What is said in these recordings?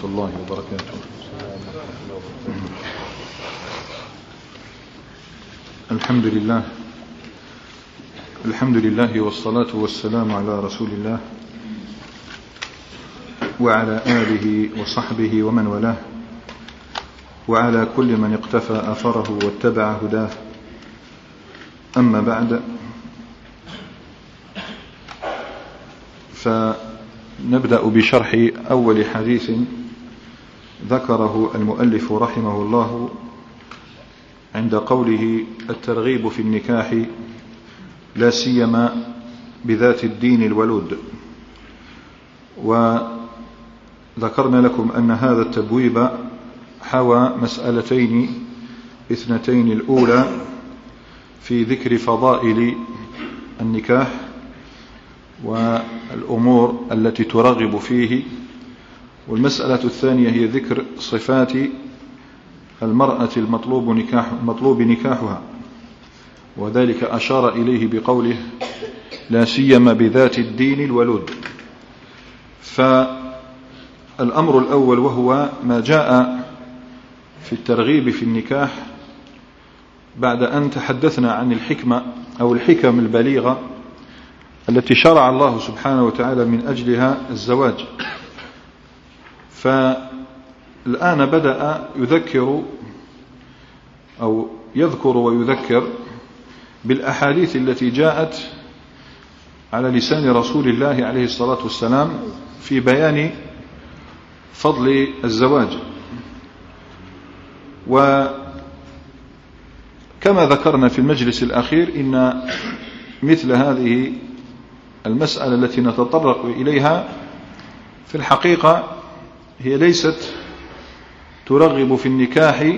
الله وبركاته. الحمد لله والصلاة والسلام على رسول الله وعلى آله وصحبه ومن والاه وعلى كل من اقتفى أثره واتبع هداه. أما بعد، فنبدأ بشرح أول حديث ذكره المؤلف رحمه الله عند قوله: الترغيب في النكاح لا سيما بذات الدين الولود. وذكرنا لكم أن هذا التبويب حوى مسألتين اثنتين: الأولى في ذكر فضائل النكاح والأمور التي ترغب فيه، والمسألة الثانية هي ذكر صفات المرأة المطلوب نكاحها، وذلك أشار إليه بقوله: لا سيما بذات الدين الولود. فالأمر الأول وهو ما جاء في الترغيب في النكاح بعد أن تحدثنا عن الحكمة أو الحكم البليغة التي شرع الله سبحانه وتعالى من أجلها الزواج. فالآن بدأ يذكر ويذكر بالأحاديث التي جاءت على لسان رسول الله عليه الصلاة والسلام في بيان فضل الزواج. وكما ذكرنا في المجلس الأخير، إن مثل هذه المسألة التي نتطرق إليها في الحقيقة هي ليست ترغب في النكاح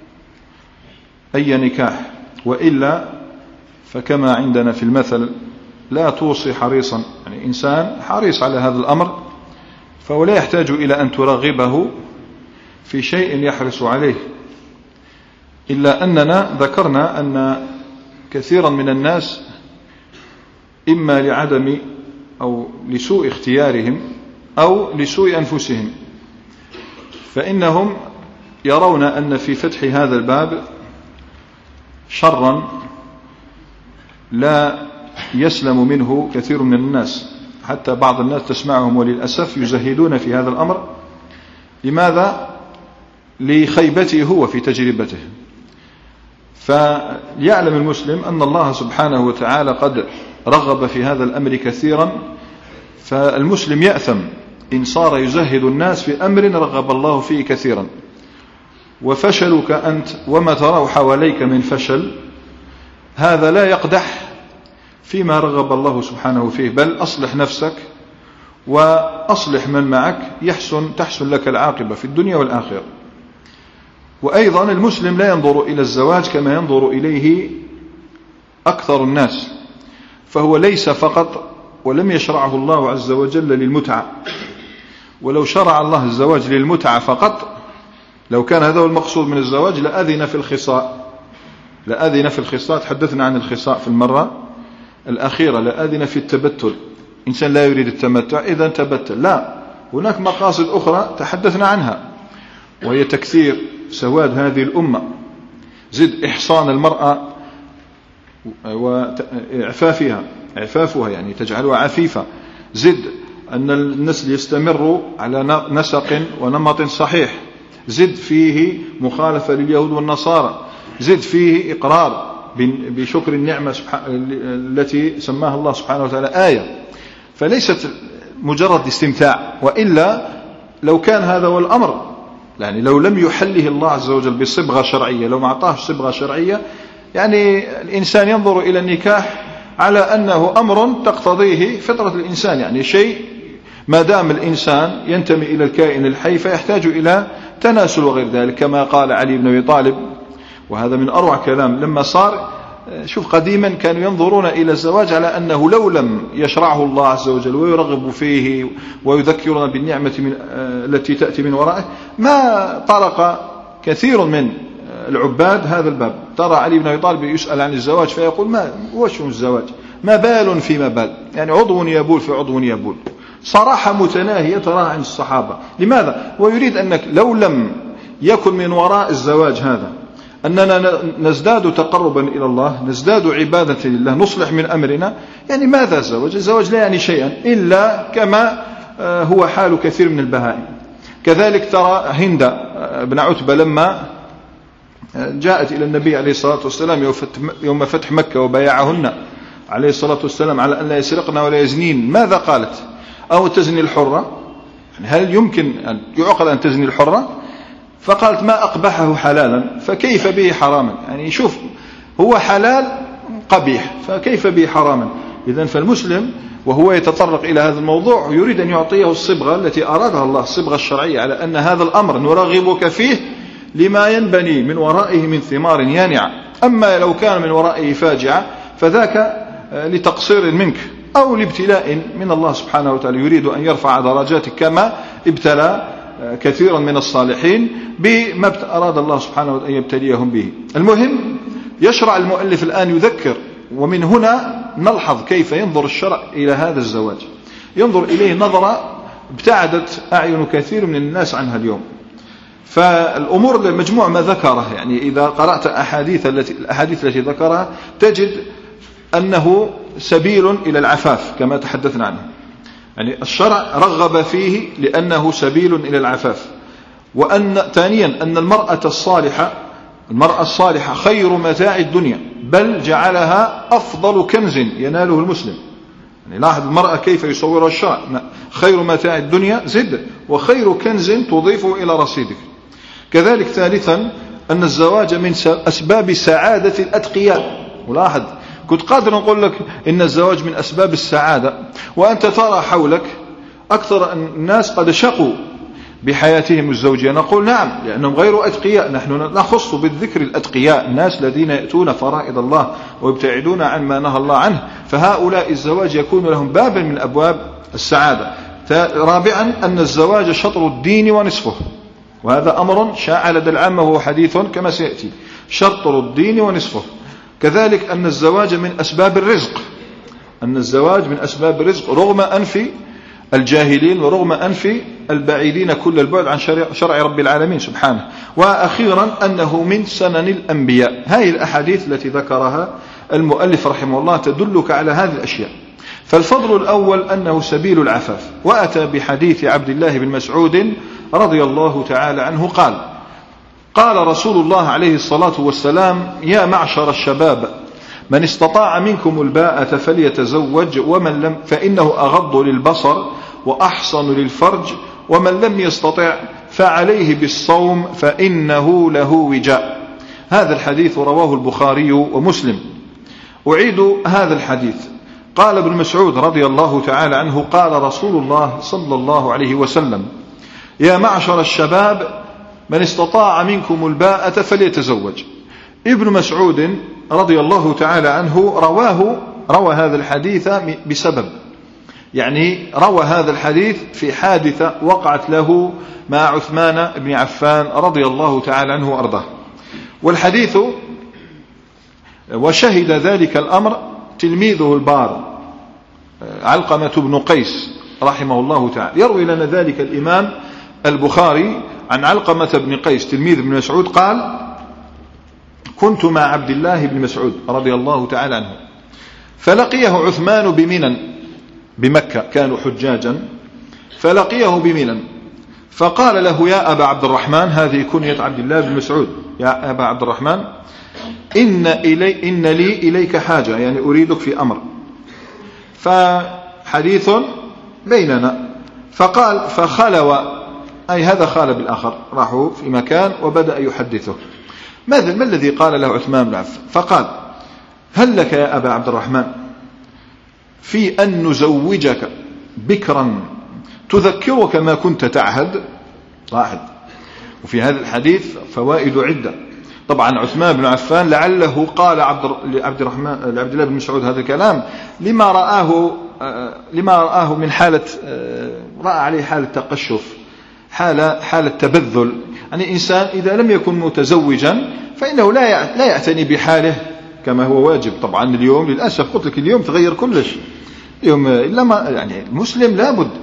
أي نكاح، وإلا فكما عندنا في المثل: لا توصي حريصا، يعني إنسان حريص على هذا الأمر فهو لا يحتاج إلى أن ترغبه في شيء يحرص عليه. إلا أننا ذكرنا أن كثيرا من الناس إما لعدم أو لسوء اختيارهم أو لسوء أنفسهم، فإنهم يرون أن في فتح هذا الباب شرا لا يسلم منه كثير من الناس، حتى بعض الناس تسمعهم وللأسف يزهدون في هذا الأمر. لماذا؟ لخيبته هو في تجربته. فليعلم المسلم أن الله سبحانه وتعالى قد رغب في هذا الأمر كثيرا، فالمسلم يأثم إن صار يزهد الناس في أمر رغب الله فيه كثيرا. وفشلك أنت وما تراه حواليك من فشل هذا لا يقدح فيما رغب الله سبحانه فيه، بل أصلح نفسك وأصلح من معك تحسن لك العاقبة في الدنيا والآخرة. وأيضا المسلم لا ينظر إلى الزواج كما ينظر إليه أكثر الناس، فهو ليس فقط، ولم يشرعه الله عز وجل للمتعة. ولو شرع الله الزواج للمتعة فقط، لو كان هذا هو المقصود من الزواج، لأذن في الخصاء. تحدثنا عن الخصاء في المرة الأخيرة. لأذن في التبتل، إنسان لا يريد التمتع إذا تبتل. لا، هناك مقاصد أخرى تحدثنا عنها، وهي تكثير سواد هذه الأمة، زد إحصان المرأة وإعفافها يعني تجعلها عفيفة، زد أن النسل يستمر على نسق ونمط صحيح، زد فيه مخالفة لليهود والنصارى، زد فيه إقرار بشكر النعمة التي سماها الله سبحانه وتعالى آية. فليست مجرد استمتاع، وإلا لو كان هذا هو الأمر، يعني لو لم يحله الله عز وجل بصبغة شرعية، لو ما أعطاه صبغة شرعية، يعني الإنسان ينظر إلى النكاح على أنه أمر تقتضيه فطرة الإنسان، يعني شيء ما دام الإنسان ينتمي إلى الكائن الحي فيحتاج إلى تناسل وغير ذلك، كما قال علي بن أبي طالب، وهذا من أروع كلام. لما صار شوف، قديما كانوا ينظرون إلى الزواج على أنه لو لم يشرعه الله عز وجل ويرغب فيه ويذكرنا بالنعمة التي تأتي من ورائه، ما طرق كثير من العباد هذا الباب. ترى علي بن أبي طالب يسأل عن الزواج فيقول: ما وش الزواج؟ ما بال فيما بال، يعني عضو يبول في عضو يبول. صراحة متناهية تراها عند الصحابة. لماذا؟ ويريد أنك لو لم يكن من وراء الزواج هذا أننا نزداد تقربا إلى الله، نزداد عبادة لله، نصلح من أمرنا، يعني ماذا الزواج؟ الزواج لا يعني شيئا إلا كما هو حال كثير من البهائم. كذلك ترى هند بن عتبة لما جاءت إلى النبي عليه الصلاة والسلام يوم فتح مكة وبايعهن عليه الصلاة والسلام على أن لا يسرقن ولا يزنين، ماذا قالت؟ أو تزني الحرة؟ هل يمكن أن يعقل أن تزني الحرة؟ فقالت ما أقبحه حلالا فكيف به حراما. يعني شوف، هو حلال قبيح فكيف به حراما. إذن فالمسلم وهو يتطرق إلى هذا الموضوع يريد أن يعطيه الصبغة التي أرادها الله، الصبغة الشرعية، على أن هذا الأمر نرغبك فيه لما ينبني من ورائه من ثمار يانعة. أما لو كان من ورائه فاجعة فذاك لتقصير منك أو لابتلاء من الله سبحانه وتعالى، يريد أن يرفع درجاتك كما ابتلى كثيرا من الصالحين بما أراد الله سبحانه وتعالى أن يبتليهم به. المهم يشرع المؤلف الآن يذكر، ومن هنا نلحظ كيف ينظر الشرع إلى هذا الزواج. ينظر إليه نظرة ابتعدت أعين كثير من الناس عنها اليوم. فالأمور المجموع ما ذكره، يعني إذا قرأت الأحاديث التي ذكرها تجد أنه سبيل إلى العفاف كما تحدثنا عنه. يعني الشرع رغب فيه لأنه سبيل إلى العفاف. وأن ثانيا أن المرأة الصالحة خير متاع الدنيا، بل جعلها أفضل كنز يناله المسلم. يعني لاحظ المرأة كيف يصورها الشرع، خير متاع الدنيا زد وخير كنز تضيفه إلى رصيدك. كذلك ثالثا أن الزواج من أسباب سعادة الأتقياء. ولاحظ كنت قادر نقول لك إن الزواج من أسباب السعادة، وأنت ترى حولك أكثر الناس قد شقوا بحياتهم الزوجية. نقول نعم لأنهم غير أتقياء، نحن نخص بالذكر الأتقياء، الناس الذين يأتون فرائض الله ويبتعدون عن ما نهى الله عنه، فهؤلاء الزواج يكون لهم بابا من أبواب السعادة. رابعا أن الزواج شطر الدين ونصفه، وهذا أمر شاع لدى العامة وهو حديث كما سيأتي، شطر الدين ونصفه. كذلك أن الزواج من أسباب الرزق، رغم أنف الجاهلين ورغم أنف البعيدين كل البعد عن شرع رب العالمين سبحانه. وأخيرا أنه من سنن الأنبياء. هذه الأحاديث التي ذكرها المؤلف رحمه الله تدلك على هذه الأشياء. فالفضل الأول أنه سبيل العفاف. وأتى بحديث عبد الله بن مسعود رضي الله تعالى عنه قال رسول الله عليه الصلاة والسلام: يا معشر الشباب من استطاع منكم الباءة فليتزوج، ومن لم فإنه أغض للبصر وأحصن للفرج، ومن لم يستطع فعليه بالصوم فإنه له وجاء. هذا الحديث رواه البخاري ومسلم. أعيد هذا الحديث. قال ابن مسعود رضي الله تعالى عنه: قال رسول الله صلى الله عليه وسلم: يا معشر الشباب من استطاع منكم الباءة فليتزوج. ابن مسعود رضي الله تعالى عنه روى هذا الحديث بسبب، يعني روى هذا الحديث في حادثة وقعت له مع عثمان بن عفان رضي الله تعالى عنه وأرضاه. والحديث وشهد ذلك الأمر تلميذه البار علقمة بن قيس رحمه الله تعالى. يروي لنا ذلك الإمام البخاري عن علقمة بن قيس تلميذ ابن مسعود قال: كنت مع عبد الله بن مسعود رضي الله تعالى عنه، فلقيه عثمان بمنى بمكة، كانوا حجاجا، فلقيه بمنى فقال له: يا أبا عبد الرحمن، هذه كنية عبد الله بن مسعود، يا أبا عبد الرحمن، إن لي إليك حاجة، يعني أريدك في أمر، فحديث بيننا. فقال فخلوا، أي هذا خال بالآخر، راحوا في مكان وبدأ يحدثه. ما الذي قال له عثمان بن عفان؟ فقال: هل لك يا أبا عبد الرحمن في أن نزوجك بكرا تذكرك ما كنت تعهد؟ واحد. وفي هذا الحديث فوائد عدة. طبعا عثمان بن عفان لعله قال لعبد الله بن مسعود هذا الكلام لما رآه من حالة، رأى عليه حالة تقشف، حالة تبذل. يعني إنسان إذا لم يكن متزوجا فإنه لا يعتني بحاله كما هو واجب. طبعا اليوم للأسف قلت لك اليوم تغير كلش. اليوم إلا ما يعني المسلم لابد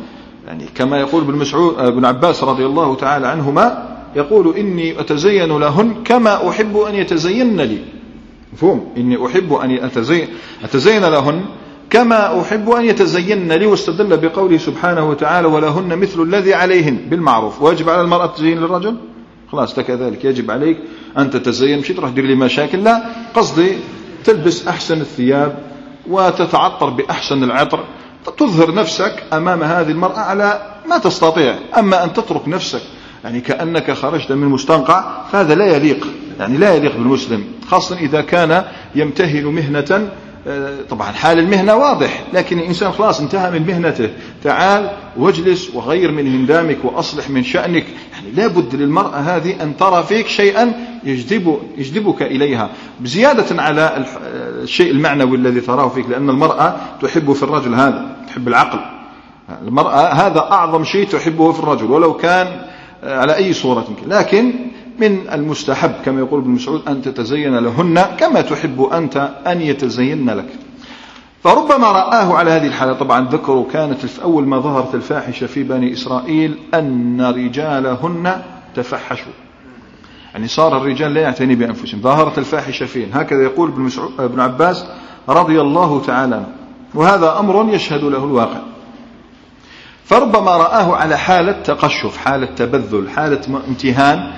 يعني كما يقول ابن عباس رضي الله تعالى عنهما، يقول إني أتزين لهن كما أحب أن يتزين لي. مفهوم؟ إني أحب أن أتزين لهن كما أحب أن يتزين لي. واستدل بقوله سبحانه وتعالى ولهن مثل الذي عليهن بالمعروف. ويجب على المرأة تزين للرجل؟ خلاص كذلك يجب عليك أن تتزين، مش تروح دير لي مشاكل، لا، قصدي تلبس أحسن الثياب وتتعطر بأحسن العطر، تظهر نفسك أمام هذه المرأة على ما تستطيع. أما أن تترك نفسك يعني كأنك خرجت من مستنقع، فهذا لا يليق، يعني لا يليق بالمسلم، خاصة إذا كان يمتهن مهنة. طبعا حال المهنة واضح، لكن الإنسان خلاص انتهى من مهنته، تعال واجلس وغير من هندامك وأصلح من شأنك. يعني لا بد للمرأة هذه أن ترى فيك شيئا يجذبك إليها، بزيادة على الشيء المعنوي الذي تراه فيك، لأن المرأة تحب في الرجل هذا، تحب العقل. المرأة هذا أعظم شيء تحبه في الرجل ولو كان على أي صورة. لكن من المستحب كما يقول ابن مسعود أن تتزين لهن كما تحب أنت أن يتزين لك. فربما رآه على هذه الحالة. طبعا ذكروا كانت أول ما ظهرت الفاحشة في بني إسرائيل أن رجالهن تفحشوا، يعني صار الرجال لا يعتني بأنفسهم، ظهرت الفاحشة فين. هكذا يقول ابن عباس رضي الله تعالى عنه، وهذا أمر يشهد له الواقع. فربما رآه على حالة تقشف، حالة تبذل، حالة امتهان،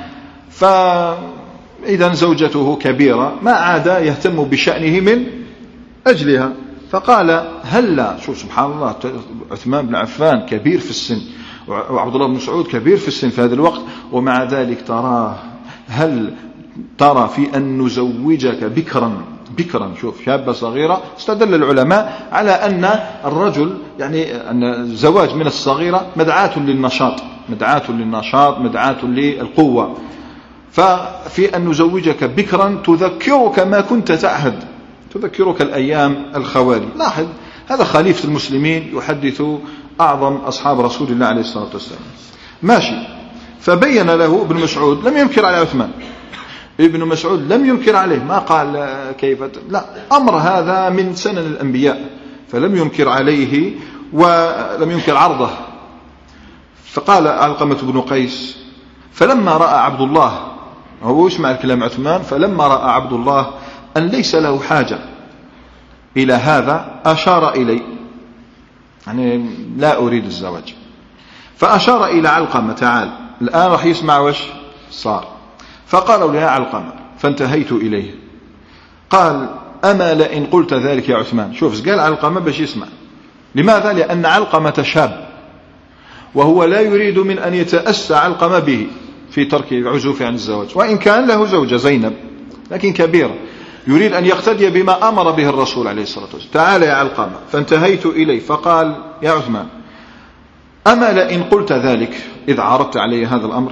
فإذا زوجته كبيرة ما عاد يهتم بشأنه من أجلها، فقال هلا، شوف سبحان الله، عثمان بن عفان كبير في السن وعبد الله بن مسعود كبير في السن في هذا الوقت، ومع ذلك تراه، هل ترى في أن نزوجك بكرا، شوف شابة صغيرة. استدل العلماء على أن الرجل يعني أن الزواج من الصغيرة مدعاة للنشاط، مدعاة للقوة. ففي أن نزوجك بكرا تذكرك ما كنت تعهد، تذكرك الأيام الخوالي. لاحظ هذا خليفة المسلمين يحدث أعظم أصحاب رسول الله عليه الصلاة والسلام، ماشي. فبين له ابن مسعود، لم ينكر على عثمان، ابن مسعود لم ينكر عليه، ما قال كيف، لا، أمر هذا من سنن الأنبياء، فلم ينكر عليه ولم ينكر عرضه. فقال علقمة بن قيس فلما رأى عبد الله، هو يسمع الكلام عثمان، فلما رأى عبد الله أن ليس له حاجة إلى هذا أشار إلي، يعني لا أريد الزواج. فأشار إلى علقمة تعال الآن راح يسمع وش صار. فقالوا له يا علقمة، فانتهيت إليه. قال أما لئن قلت ذلك يا عثمان. شوف قال علقمة باش يسمع. لماذا؟ لأن علقمة شاب، وهو لا يريد من أن يتأسى علقمة به في ترك عزوفه عن الزواج، وإن كان له زوجة زينب لكن كبيرة، يريد أن يقتدي بما أمر به الرسول عليه الصلاة والسلام. تعال يا علقمة، فانتهيت إليه. فقال يا عثمان أما لئن قلت ذلك، إذ عرضت علي هذا الأمر،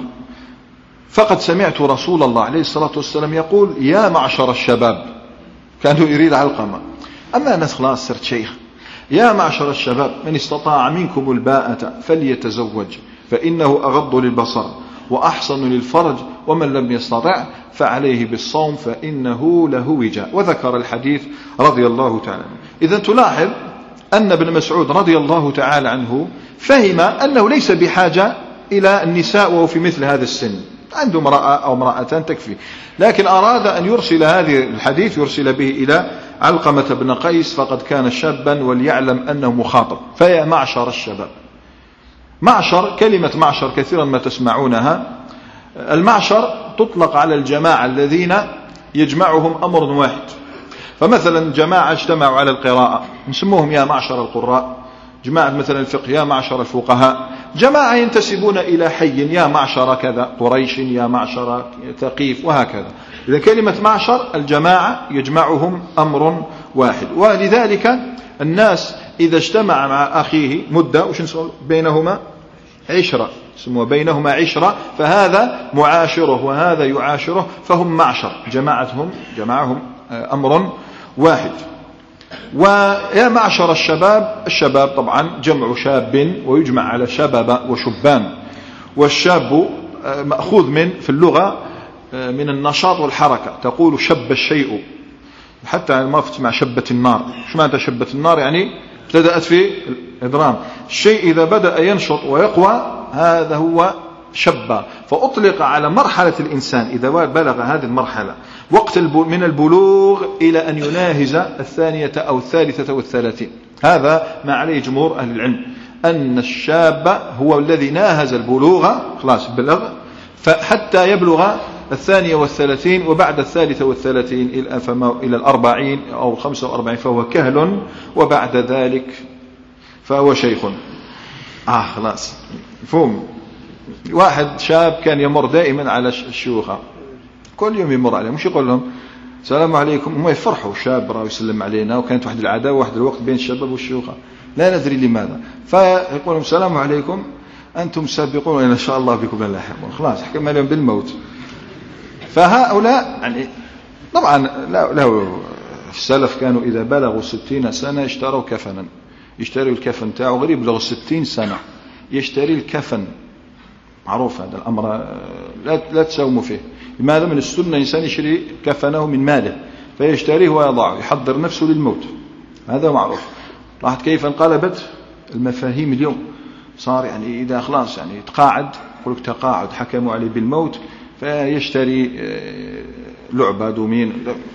فقد سمعت رسول الله عليه الصلاة والسلام يقول يا معشر الشباب. كانوا يريد علقمة، أما أنا خلاص صرت شيخ، يا معشر الشباب من استطاع منكم الباءة فليتزوج فإنه أغض للبصر وأحصن للفرج ومن لم يستطع فعليه بالصوم فإنه له وجاء. وذكر الحديث رضي الله تعالى عنه. إذن تلاحظ أن ابن مسعود رضي الله تعالى عنه فهم أنه ليس بحاجة إلى النساء وهو في مثل هذا السن، عنده امرأة أو امرأتان تكفي، لكن أراد أن يرسل هذه الحديث، يرسل به إلى علقمة بن قيس فقد كان شابا وليعلم أنه مخاطب. فيا معشر الشباب. معشر، كلمة معشر كثيرا ما تسمعونها. المعشر تطلق على الجماعة الذين يجمعهم أمر واحد. فمثلا جماعة اجتمعوا على القراءة نسموهم يا معشر القراء، جماعة مثلا الفقه يا معشر الفقهاء، جماعة ينتسبون إلى حي يا معشر كذا قريش، يا معشر ثقيف، وهكذا. إذا كلمة معشر الجماعة يجمعهم أمر واحد. ولذلك الناس إذا اجتمع مع أخيه مدة وش نسمى بينهما عشرة، سموا بينهما عشرة، فهذا معاشره وهذا يعاشره، فهم معشر، جماعهم أمر واحد. ويا معشر الشباب، الشباب طبعا جمع شاب ويجمع على شباب وشبان، والشاب مأخوذ من في اللغة من النشاط والحركة، تقول شب الشيء، حتى ما تسمع شبة النار. شو معنى شبة النار؟ يعني ابتدأت في الإضرام. الشيء إذا بدأ ينشط ويقوى هذا هو شب. فأطلق على مرحلة الإنسان إذا بلغ هذه المرحلة وقت من البلوغ إلى أن يناهز 2 أو 3 و30. هذا ما عليه جمهور أهل العلم، أن الشاب هو الذي ناهز البلوغ خلاص بلغ، فحتى يبلغ 32 وبعد 33 إلى 40 أو 45 فهو كهل، وبعد ذلك فهو شيخ. خلاص مفهوم. واحد شاب كان يمر دائما على الشيوخة، كل يوم يمر عليهم، مش يقول لهم السلام عليكم، هم يفرحوا شاب راه يسلم علينا. وكانت واحد العداوة واحد الوقت بين الشباب والشيوخة لا ندري لماذا، فيقول لهم السلام عليكم أنتم سابقون إن شاء الله بكم لاحقون. خلاص حكم عليهم بالموت. فهؤلاء يعني طبعا لا السلف كانوا إذا بلغوا 60 سنة اشتروا كفنا، يشتروا الكفن تاعه غريب بلغوا 60 سنة يشتري الكفن. معروف هذا الأمر، لا تساوموا فيه. لماذا؟ من السنة إنسان يشتري كفنه من ماله فيشتريه ويضعه، يحضر نفسه للموت، هذا معروف. لاحظت كيف انقلبت المفاهيم اليوم. صار يعني إذا خلاص يعني تقاعد، يقول لك تقاعد، حكموا عليه بالموت فيشتري لعبة دومين.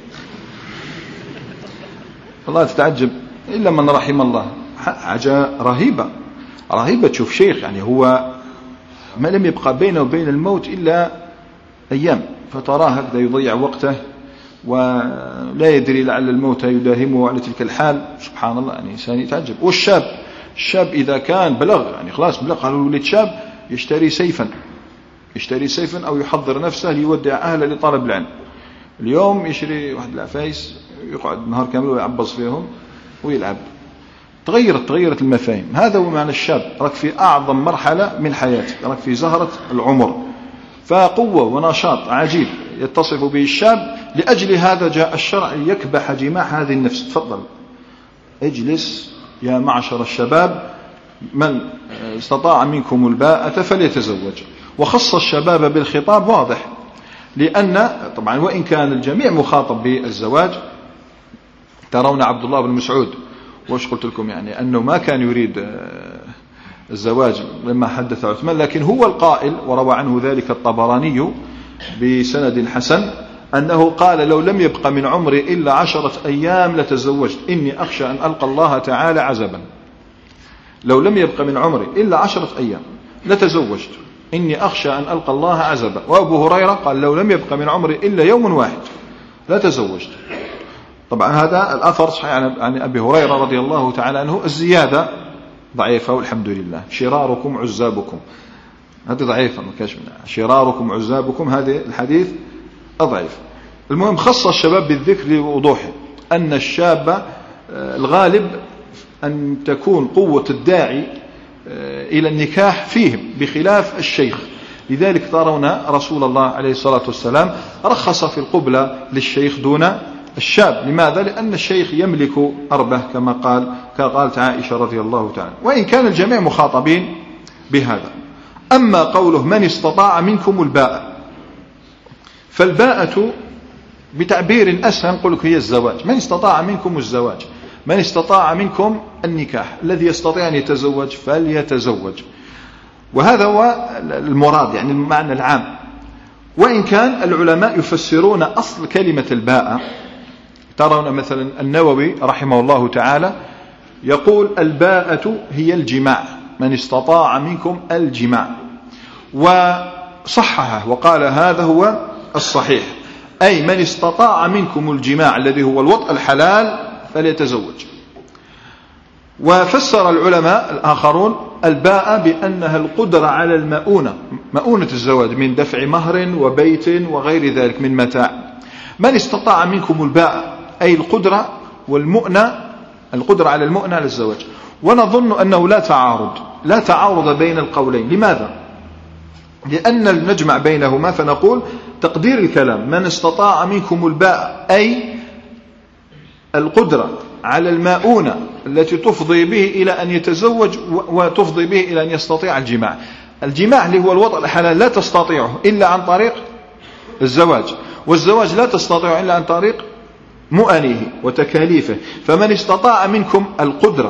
والله تتعجب إلا من رحم الله. حاجة رهيبة تشوف شيخ يعني هو ما لم يبقى بينه وبين الموت إلا أيام، فتراه هكذا يضيع وقته ولا يدري لعل الموت يداهمه على تلك الحال. سبحان الله، يعني إنسان يتعجب. والشاب إذا كان بلغ يعني خلاص بلغ، قالوا ولد شاب يشتري سيفا أو يحضر نفسه ليودع أهله لطلب العلم. اليوم يشتري واحد العفايس يقعد نهار كامل ويعبص فيهم ويلعب. تغيرت المفاهيم. هذا هو معنى الشاب، راك في أعظم مرحلة من حياتك، راك في زهرة العمر، فقوة ونشاط عجيب يتصف به الشاب. لأجل هذا جاء الشرع يكبح جماح هذه النفس. تفضل اجلس يا معشر الشباب، من استطاع منكم الباءة فليتزوج. وخص الشباب بالخطاب واضح، لأن طبعا وإن كان الجميع مخاطب بالزواج. ترون عبد الله بن مسعود، وش قلت لكم يعني أنه ما كان يريد الزواج لما حدث عثمان، لكن هو القائل، وروى عنه ذلك الطبراني بسند حسن، أنه قال لو لم يبق من عمري إلا 10 أيام لتزوجت، إني أخشى أن ألقى الله تعالى عزبا. لو لم يبق من عمري إلا 10 أيام لتزوجت، إني أخشى أن ألقى الله عزبا. وأبو هريرة قال لو لم يبق من عمري إلا يوم واحد لتزوجت. طبعا هذا الأثر صحيح عن أبي هريرة رضي الله تعالى عنه. الزيادة ضعيفة والحمد لله. شراركم عزابكم هذه ضعيفة، ما كاش منها. شراركم عزابكم هذه الحديث ضعيف. المهم خص الشباب بالذكر لوضوحه، أن الشاب الغالب أن تكون قوة الداعي إلى النكاح فيهم بخلاف الشيخ. لذلك ترون رسول الله عليه الصلاة والسلام رخص في القبلة للشيخ دون الشاب. لماذا؟ لأن الشيخ يملك أربه كما قالت عائشة رضي الله تعالى، وإن كان الجميع مخاطبين بهذا. أما قوله من استطاع منكم الباءة، فالباءة بتعبير أسهل نقول لك هي الزواج. من استطاع منكم الزواج، من استطاع منكم النكاح، الذي يستطيع أن يتزوج فليتزوج. وهذا هو المراد يعني المعنى العام. وإن كان العلماء يفسرون أصل كلمة الباءة. ترون مثلا النووي رحمه الله تعالى يقول الباءة هي الجماع، من استطاع منكم الجماع، وصححه وقال هذا هو الصحيح، أي من استطاع منكم الجماع الذي هو الوطء الحلال فليتزوج. وفسر العلماء الآخرون الباء بأنها القدرة على مؤونة الزواج من دفع مهر وبيت وغير ذلك من متاع. من استطاع منكم الباء أي القدرة والمؤنة، القدرة على المؤنة للزواج. ونظن أنه لا تعارض بين القولين. لماذا؟ لأن نجمع بينهما فنقول تقدير الكلام من استطاع منكم الباء أي القدرة على المؤونة التي تفضي به إلى أن يتزوج وتفضي به إلى أن يستطيع الجماع. الجماع اللي هو الوطء الحلال لا تستطيعه إلا عن طريق الزواج، والزواج لا تستطيعه إلا عن طريق مؤنه وتكاليفه. فمن استطاع منكم القدرة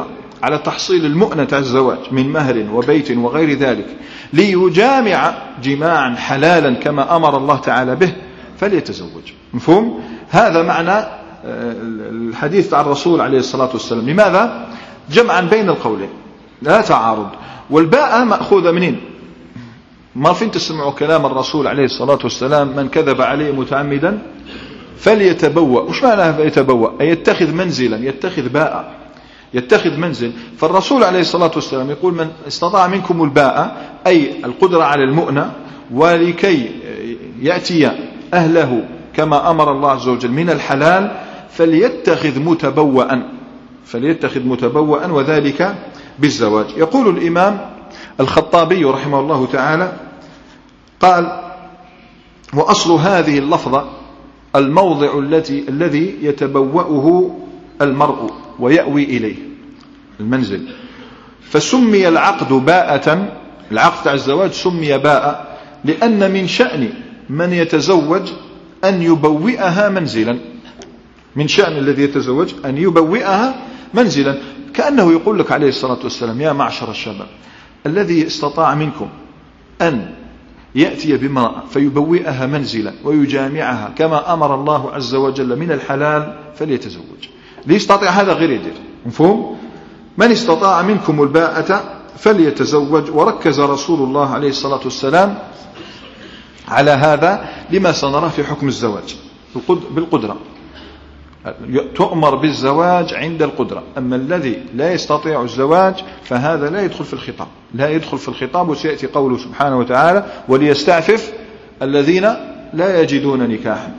على تحصيل المؤنة الزواج من مهر وبيت وغير ذلك ليجامع جماعا حلالا كما أمر الله تعالى به فليتزوج. مفهوم؟ هذا معنى الحديث عن الرسول عليه الصلاة والسلام. لماذا؟ جمعا بين القولين لا تعارض. والباء مأخوذة منين؟ ما فين تسمعوا كلام الرسول عليه الصلاة والسلام من كذب عليه متعمدا فليتبوأ. وش معنى فليتبوأ؟ أي يتخذ منزلا، يتخذ باء، يتخذ منزل. فالرسول عليه الصلاة والسلام يقول من استطاع منكم الباء أي القدرة على المؤنة ولكي يأتي أهله كما أمر الله عز وجل من الحلال فليتخذ متبوأ، فليتخذ متبوأ وذلك بالزواج. يقول الإمام الخطابي رحمه الله تعالى قال وأصل هذه اللفظة الموضع الذي يتبوأه المرء ويأوي إليه المنزل، فسمي العقد باءة، العقد على الزواج سمي باء لأن من شأن من يتزوج أن يبوئها منزلا، من شأن الذي يتزوج أن يبوئها منزلا. كأنه يقول لك عليه الصلاة والسلام يا معشر الشباب الذي استطاع منكم أن يأتي بامرأة فيبوئها منزلا ويجامعها كما أمر الله عز وجل من الحلال فليتزوج. ليستطيع هذا غير يدير. مفهوم؟ من استطاع منكم الباءة فليتزوج. وركز رسول الله عليه الصلاة والسلام على هذا لما سنراه في حكم الزواج بالقدرة، تؤمر بالزواج عند القدرة. أما الذي لا يستطيع الزواج فهذا لا يدخل في الخطاب، لا يدخل في الخطاب. وسيأتي قوله سبحانه وتعالى وليستعفف الذين لا يجدون نكاحا.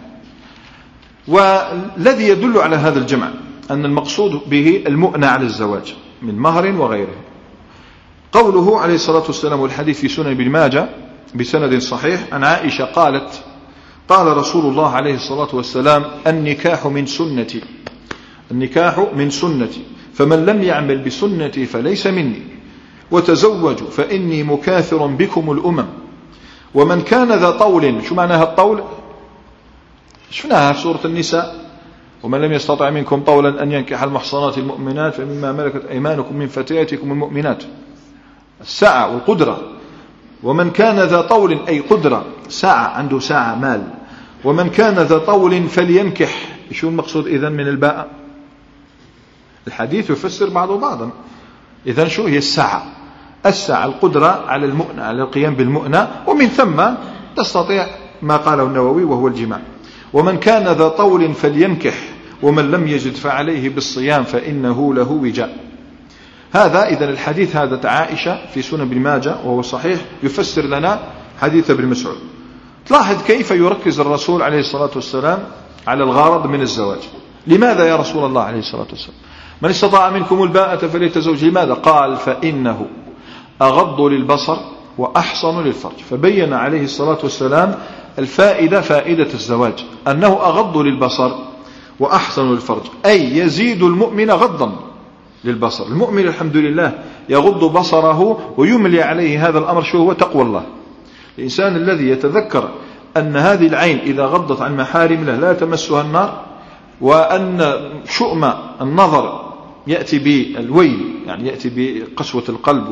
والذي يدل على هذا الجمع أن المقصود به المؤنة على الزواج من مهر وغيره. قوله عليه الصلاة والسلام والحديث في سنن ابن ماجه بسند صحيح عن عائشة قالت قال رسول الله عليه الصلاة والسلام النكاح من سنتي، النكاح من سنتي فمن لم يعمل بسنتي فليس مني، وتزوجوا فإني مكاثر بكم الأمم. ومن كان ذا طول، شو معناها الطول؟ شفناها في سورة النساء ومن لم يستطع منكم طولا أن ينكح المحصنات المؤمنات فمما ملكت أيمانكم من فتياتكم المؤمنات، السعة والقدرة. ومن كان ذا طول أي قدرة، سعة، عنده سعة مال. ومن كان ذا طول فلينكح. شو المقصود إذن من الباء؟ الحديث يفسر بعضه بعضا. إذن شو هي السعة؟ السعة القدرة على المؤنة، على القيام بالمؤنة، ومن ثم تستطيع ما قاله النووي وهو الجماع. ومن كان ذا طول فلينكح ومن لم يجد فعليه بالصيام فإنه له وجاء. هذا إذن الحديث هذا عائشة في سنن ابن ماجه وهو صحيح يفسر لنا حديث ابن مسعود. تلاحظ كيف يركز الرسول عليه الصلاة والسلام على الغرض من الزواج. لماذا يا رسول الله عليه الصلاة والسلام من استطاع منكم الباءة فليتزوج؟ لماذا؟ قال فإنه أغض للبصر وأحصن للفرج. فبين عليه الصلاة والسلام الفائدة، فائدة الزواج أنه أغض للبصر وأحصن للفرج، أي يزيد المؤمن غضا للبصر. المؤمن الحمد لله يغض بصره ويملي عليه هذا الأمر شو هو؟ تقوى الله. الإنسان الذي يتذكر أن هذه العين إذا غضت عن محارم الله لا تمسها النار، وأن شؤم النظر يأتي بالويل، يعني يأتي بقسوة القلب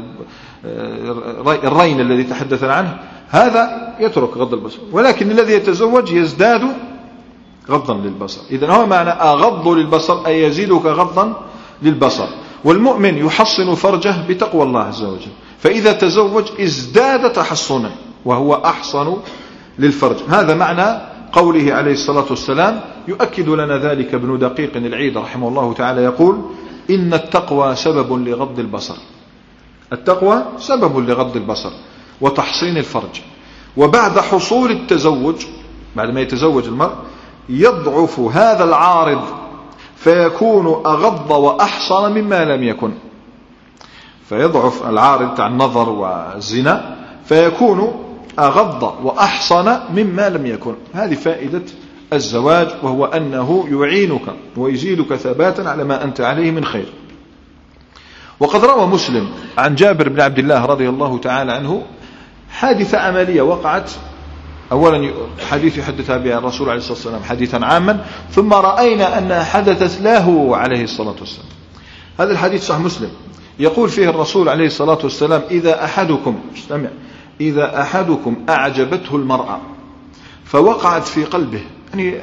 والرين الذي تحدث عنه، هذا يترك غض البصر. ولكن الذي يتزوج يزداد غضا للبصر. إذن هو معنى أغض للبصر أي يزيدك غضا للبصر. والمؤمن يحصن فرجه بتقوى الله عز وجل، فإذا تزوج ازداد تحصنا وهو أحصن للفرج. هذا معنى قوله عليه الصلاة والسلام. يؤكد لنا ذلك ابن دقيق العيد رحمه الله تعالى يقول إن التقوى سبب لغض البصر، التقوى سبب لغض البصر وتحصين الفرج. وبعد حصول التزوج، بعد ما يتزوج المرء، يضعف هذا العارض فيكون أغض وأحصن مما لم يكن، فيضعف العارض تاع النظر والزنا فيكون أغض وأحصن مما لم يكن. هذه فائدة الزواج، وهو أنه يعينك ويزيدك ثباتا على ما أنت عليه من خير. وقد روى مسلم عن جابر بن عبد الله رضي الله تعالى عنه حادثة عملية وقعت. أولا حديث يحدثها بها الرسول عليه الصلاة والسلام حديثا عاما، ثم رأينا أنها حدثت له عليه الصلاة والسلام. هذا الحديث صحيح مسلم، يقول فيه الرسول عليه الصلاة والسلام: إذا أحدكم أعجبته المرأة فوقعت في قلبه، يعني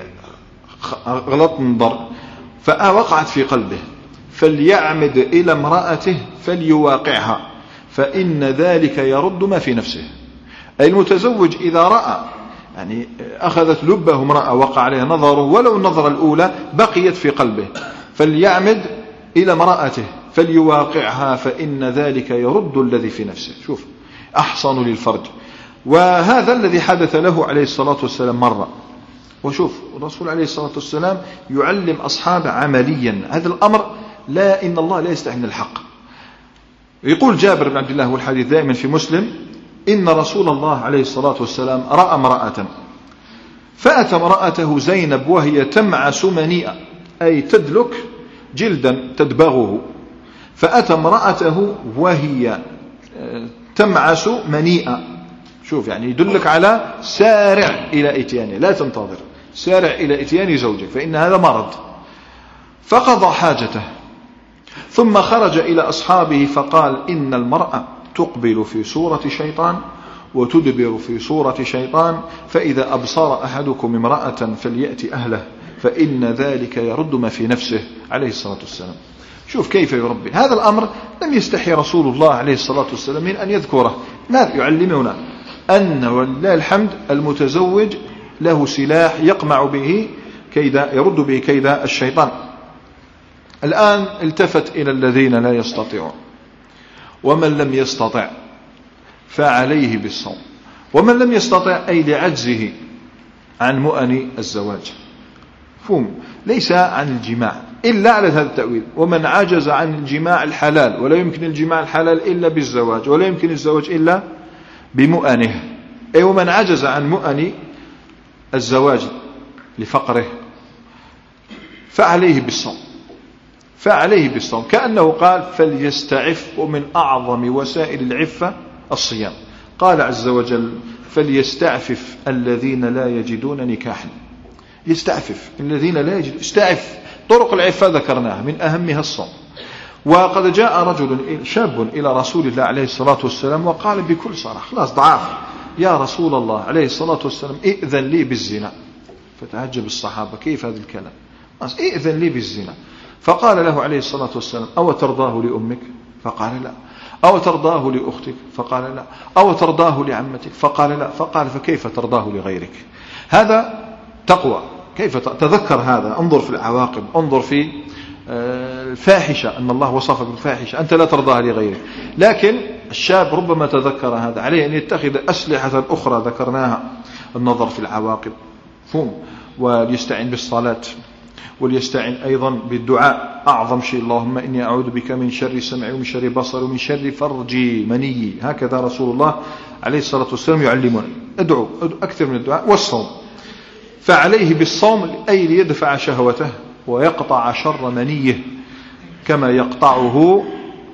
غلط نظر، فوقعت في قلبه، فليعمد إلى امرأته فليواقعها، فإن ذلك يرد ما في نفسه. أي المتزوج إذا رأى يعني أخذت لبه امرأة وقع عليها نظره ولو النظرة الأولى بقيت في قلبه، فليعمد إلى امرأته فليواقعها، فإن ذلك يرد الذي في نفسه. شوف، أحصن للفرج. وهذا الذي حدث له عليه الصلاة والسلام مرة. وشوف الرسول عليه الصلاة والسلام يعلم أصحابه عمليا هذا الأمر. لا، إن الله لا يستحي من الحق. يقول جابر بن عبد الله والحديث دائما في مسلم: إن رسول الله عليه الصلاة والسلام رأى امرأة فأتى امرأته زينب وهي تمعس منيئة، أي تدلك جلدا تدبغه، فأتى امرأته وهي تمعس منيئة. شوف، يعني يدلك على سارع إلى إتيانه، لا تنتظر، سارع إلى إتيان زوجك فإن هذا مرض. فقضى حاجته ثم خرج إلى أصحابه فقال: إن المرأة تقبل في صورة شيطان وتدبر في صورة شيطان، فإذا أبصر أحدكم امرأة فليأتي أهله، فإن ذلك يرد ما في نفسه عليه الصلاة والسلام. شوف كيف يربي. هذا الأمر لم يستحي رسول الله عليه الصلاة والسلام من أن يذكره. ماذا يعلمنا؟ أن ولله الحمد المتزوج له سلاح يقمع به كيد، يرد به كيد الشيطان. الآن التفت إلى الذين لا يستطيعون: ومن لم يستطع فعليه بالصوم. ومن لم يستطع أي لعجزه عن مؤن الزواج، فهم ليس عن الجماع إلا على هذا التأويل. ومن عجز عن الجماع الحلال، ولا يمكن الجماع الحلال إلا بالزواج، ولا يمكن الزواج إلا بمؤنه. أي ومن عجز عن مؤن الزواج لفقره فعليه بالصوم، فعليه بالصوم، كأنه قال: فليستعف. ومن أعظم وسائل العفة الصيام. قال عز وجل: فليستعفف الذين لا يجدون نكاحا. يستعفف الذين لا يجدون، استعف. طرق العفة ذكرناها، من أهمها الصوم. وقد جاء رجل شاب إلى رسول الله عليه الصلاة والسلام وقال بكل صراحة: خلاص ضعاف، يا رسول الله عليه الصلاة والسلام ائذن لي بالزنا. فتعجب الصحابة: كيف هذا الكلام؟ ائذن لي بالزنا. فقال له عليه الصلاة والسلام: أو ترضاه لأمك؟ فقال لا. أو ترضاه لأختك؟ فقال لا. أو ترضاه لعمتك؟ فقال لا. فقال: فكيف ترضاه لغيرك؟ هذا تقوى. كيف تذكر هذا؟ انظر في العواقب، انظر في الفاحشة، أن الله وصفك بالفاحشة، أنت لا ترضاها لغيرك. لكن الشاب ربما تذكر هذا، عليه أن يتخذ أسلحة أخرى ذكرناها: النظر في العواقب، فهم، وليستعين بالصلاة، وليستعين أيضا بالدعاء. أعظم شيء: اللهم إني أعوذ بك من شر سمعي ومن شر بصري ومن شر فرجي مني. هكذا رسول الله عليه الصلاة والسلام يعلمنا: ادعو أكثر من الدعاء. والصوم، فعليه بالصوم أي ليدفع شهوته ويقطع شر منيه كما يقطعه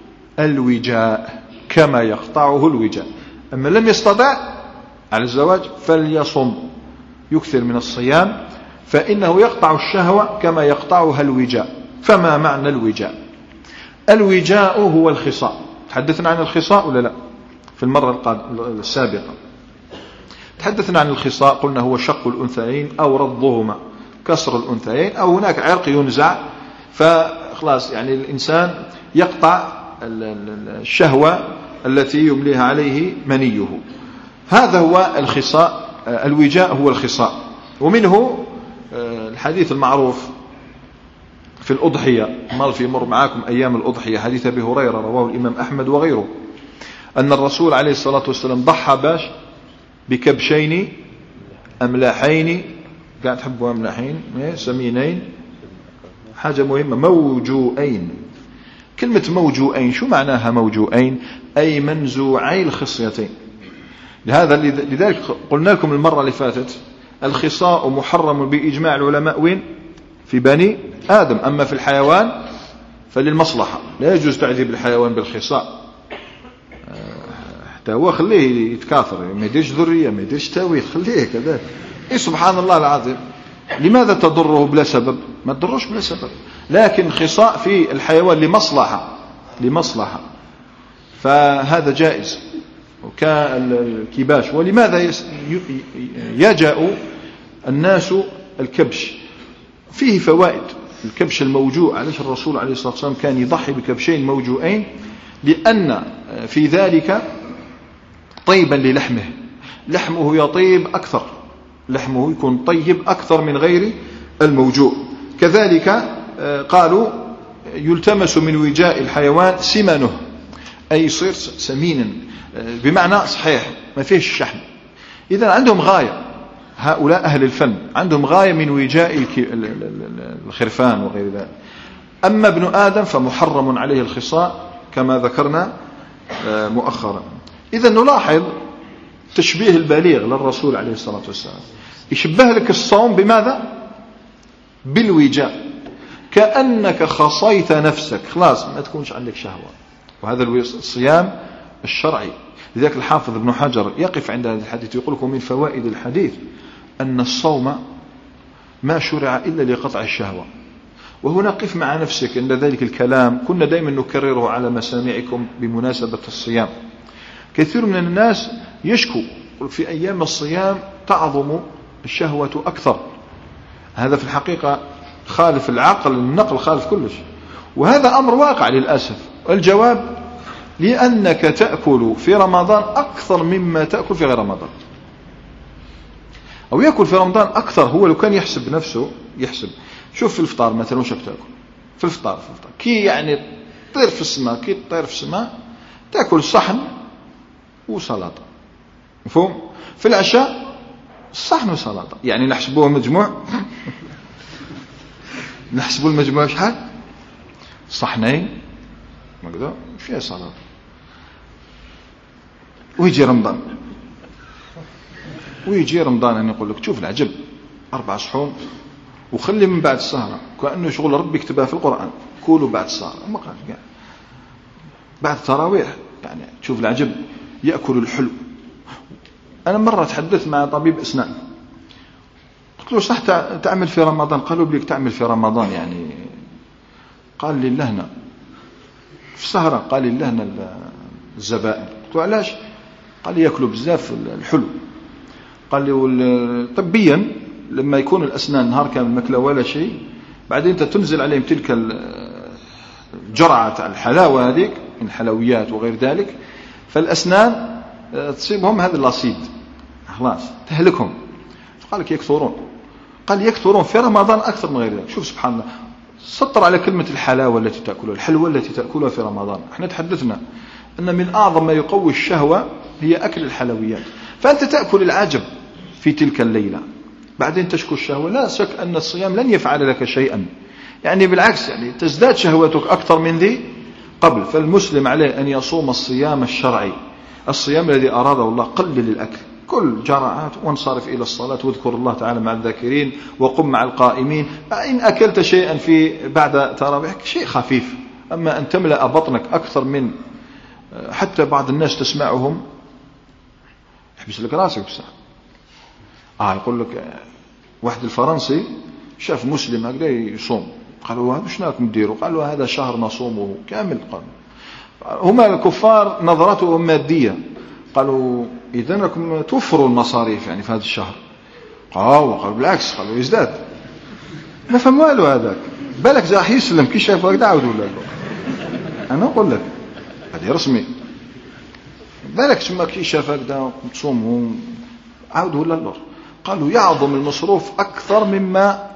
الوجاء، كما يقطعه الوجاء. أما لم يستطع على الزواج فليصم، يكثر من الصيام، فإنه يقطع الشهوة كما يقطعها الوجاء. فما معنى الوجاء؟ الوجاء هو الخصاء. تحدثنا عن الخصاء ولا لا في المرة السابقة؟ تحدثنا عن الخصاء، قلنا هو شق الأنثيين أو رضهما، كسر الأنثيين، أو هناك عرق ينزع فخلاص يعني الإنسان يقطع الشهوة التي يمليها عليه منيه. هذا هو الخصاء. الوجاء هو الخصاء. ومنه الحديث المعروف في الأضحية، مر في مر معاكم أيام الأضحية، حديث أبي هريرة رواه الإمام أحمد وغيره، أن الرسول عليه الصلاة والسلام ضحى باش بكبشين أملاحين، قاعد تحبوا أملاحين سمينين، حاجة مهمة، موجوئين. كلمة موجوئين شو معناها؟ موجوئين أي منزوعي الخصيتين. لذلك قلنا لكم المرة اللي فاتت: الخصاء محرم بإجماع العلماء وين؟ في بني آدم. أما في الحيوان فللمصلحة، لا يجوز تعذيب الحيوان بالخصاء، حتى هو خليه يتكاثر، ما يديرش ذرية، ما يديرش تاويل، خليه كذا. سبحان الله العظيم، لماذا تضره بلا سبب؟ ما تضرش بلا سبب، لكن خصاء في الحيوان لمصلحة فهذا جائز كالكباش. ولماذا يجأ الناس الكبش؟ فيه فوائد. الكبش الموجوع، علاش الرسول عليه الصلاة والسلام كان يضحي بكبشين موجوعين؟ لأن في ذلك طيبا للحمه، لحمه يطيب أكثر، لحمه يكون طيب أكثر من غير الموجوع. كذلك قالوا يلتمس من وجاء الحيوان سمنه، أي يصير سمينا بمعنى صحيح ما فيهش الشحم. إذا عندهم غاية، هؤلاء أهل الفن عندهم غاية من وجاء الخرفان وغير ذلك. أما ابن آدم فمحرم عليه الخصاء كما ذكرنا مؤخرا. إذا نلاحظ تشبيه البليغ للرسول عليه الصلاة والسلام، يشبه لك الصوم بماذا؟ بالوجاء، كأنك خصيت نفسك خلاص ما تكونش عندك شهوة. وهذا الصيام الشرعي. لذلك الحافظ ابن حجر يقف عند هذا الحديث يقول لكم من فوائد الحديث أن الصوم ما شرع إلا لقطع الشهوة. وهنا قف مع نفسك أن ذلك الكلام كنا دائما نكرره على مسامعكم بمناسبة الصيام. كثير من الناس يشكو في أيام الصيام تعظم الشهوة أكثر. هذا في الحقيقة خالف العقل، النقل خالف كلش، وهذا أمر واقع للأسف. الجواب لأنك تأكل في رمضان أكثر مما تأكل في غير رمضان، أو يأكل في رمضان أكثر. هو لو كان يحسب نفسه يحسب، شوف في الفطار مثلا وش بتأكل في الفطار كي يعني طير في السماء، كي تطير في السماء تأكل صحن وسلطة، مفهوم؟ في العشاء صحن وسلطة، يعني نحسبوه مجموع نحسبوا المجموع شحال؟ صحنين مقدار فيها سلطة. ويجي رمضان أن يقول لك شوف العجب 4 صحون وخلي من بعد السهرة، كأنه شغل ربي كتبها في القرآن، كولوا بعد السهرة ما قال يعني بعد التراويح. يعني تشوف العجب يأكل الحلو. أنا مرة تحدثت مع طبيب أسنان قلت له صح تعمل في رمضان؟ قالوا بليك تعمل في رمضان يعني؟ قال لي لهنا في السهرة، قال لي لهنا الزبائن. قلت له علاش؟ قال لي يأكلوا بزاف الحلو. قال لي طبيا لما يكون الأسنان نهار كامل ماكله ولا شيء، بعدين أنت تنزل عليهم تلك الجرعة الحلاوة هذيك من الحلويات وغير ذلك، فالأسنان تصيبهم هذا الأسيد خلاص تهلكهم. فقال لك يكثرون، قال يكثرون في رمضان أكثر من غير ذلك. شوف سبحان الله، سطر على كلمة الحلاوة التي تأكلها، الحلوة التي تأكلها في رمضان. احنا تحدثنا أن من أعظم ما يقوي الشهوة هي أكل الحلويات، فأنت تأكل العجب في تلك الليلة بعدين تشكو الشهوة. لا شك أن الصيام لن يفعل لك شيئا، يعني بالعكس يعني تزداد شهوتك أكثر من ذي قبل. فالمسلم عليه أن يصوم الصيام الشرعي، الصيام الذي أراده الله. قلل الأكل، كل جرعات وانصرف إلى الصلاة واذكر الله تعالى مع الذاكرين وقم مع القائمين. إن أكلت شيئا في بعد تراويح شيء خفيف، أما أن تملأ بطنك أكثر من حتى بعض الناس تسمعهم يحبس لك راسك بس يقول لك واحد الفرنسي شاف مسلم هكذا يصوم، قالوا هذا شنو راكم ديروا؟ قالوا هذا شهر نصومه كامل. قالوا هما الكفار نظرتهم مادية، قالوا إذا راكم توفروا المصاريف يعني في هذا الشهر. قالوا بالعكس، قالوا يزداد. ما فهم والو هذاك، بالك راح يسلم كي شافوا هكذا عاودوا له. أنا أقول لك هذه رسمي، بالك شما كي شاف هكذا تصوموا عاودوا له. قالوا يعظم المصروف أكثر مما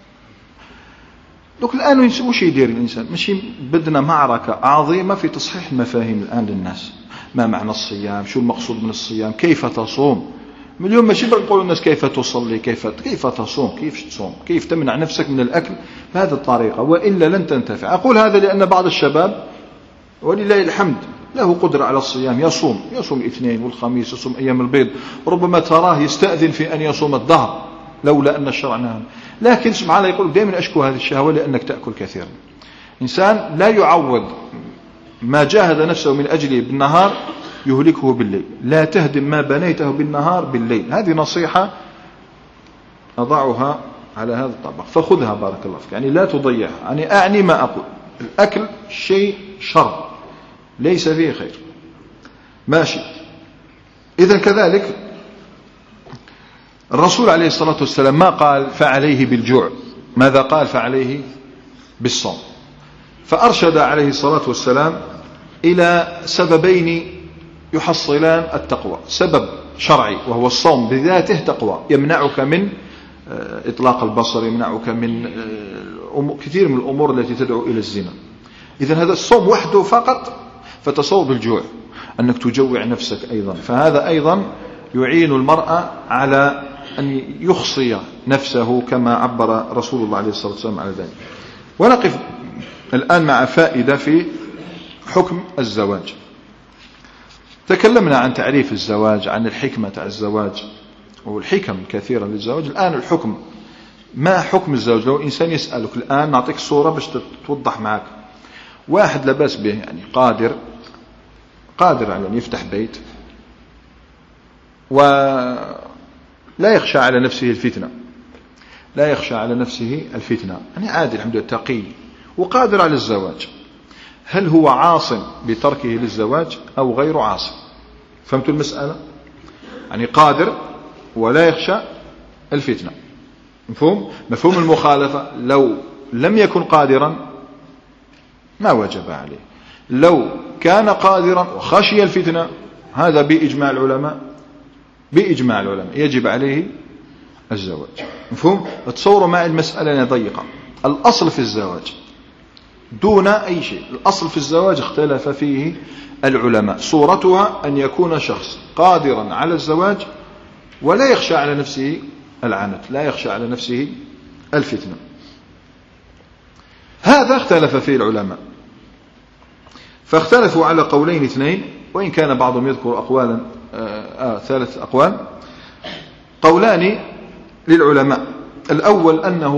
دوك الآن وش يدير الإنسان؟ ماشي بدنا معركة عظيمة في تصحيح المفاهيم الآن للناس. ما معنى الصيام؟ شو المقصود من الصيام؟ كيف تصوم؟ من اليوم ماشي بنقول الناس كيف تصلي، كيف تصوم، كيف تصوم، كيف تمنع نفسك من الأكل بهذه الطريقة، وإلا لن تنتفع. أقول هذا لأن بعض الشباب ولله الحمد له قدرة على الصيام، يصوم الاثنين والخميس، يصوم أيام البيض، ربما تراه يستأذن في أن يصوم الدهر لولا أن الشرع نهى. لكن سبحان الله يقول دائما أشكو هذه الشهوة لأنك تأكل كثيرا. إنسان لا يعوض ما جاهد نفسه من أجله بالنهار يهلكه بالليل. لا تهدم ما بنيته بالنهار بالليل. هذه نصيحة أضعها على هذا الطبق فخذها بارك الله فيك، يعني لا تضيعها. يعني أعني ما أقول، الأكل شيء شر ليس فيه خير، ماشي. إذن كذلك الرسول عليه الصلاة والسلام ما قال فعليه بالجوع، ماذا قال؟ فعليه بالصوم. فأرشد عليه الصلاة والسلام إلى سببين يحصلان التقوى، سبب شرعي وهو الصوم بذاته تقوى، يمنعك من إطلاق البصر، يمنعك من كثير من الأمور التي تدعو إلى الزنا. إذن هذا الصوم وحده فقط، فتصور بالجوع أنك تجوع نفسك أيضا، فهذا أيضا يعين المرأة على أن يخصي نفسه كما عبر رسول الله عليه الصلاة والسلام على ذلك. ونقف الآن مع فائدة في حكم الزواج. تكلمنا عن تعريف الزواج، عن الحكمة تاع الزواج والحكم كثيرة للزواج. الآن الحكم، ما حكم الزواج؟ لو إنسان يسألك الآن نعطيك صورة باش توضح معك. واحد لباس به، يعني قادر على أن يفتح بيت ولا يخشى على نفسه الفتنة، لا يخشى على نفسه الفتنة، يعني عادي الحمد لله تقي وقادر على الزواج. هل هو عاصم بتركه للزواج أو غير عاصم؟ فهمتوا المسألة؟ يعني قادر ولا يخشى الفتنة، مفهوم المخالفة. لو لم يكن قادرا ما وجب عليه، لو كان قادرا وخشي الفتنة هذا بإجماع العلماء يجب عليه الزواج. مفهوم؟ تصوروا معي المسألة ضيقة. الأصل في الزواج دون أي شيء، الأصل في الزواج اختلف فيه العلماء، صورتها أن يكون شخص قادرا على الزواج ولا يخشى على نفسه العنت، لا يخشى على نفسه الفتنة. هذا اختلف فيه العلماء، فاختلفوا على قولين اثنين، وإن كان بعضهم يذكر أقوالا 3 أقوال. قولان للعلماء: الأول أنه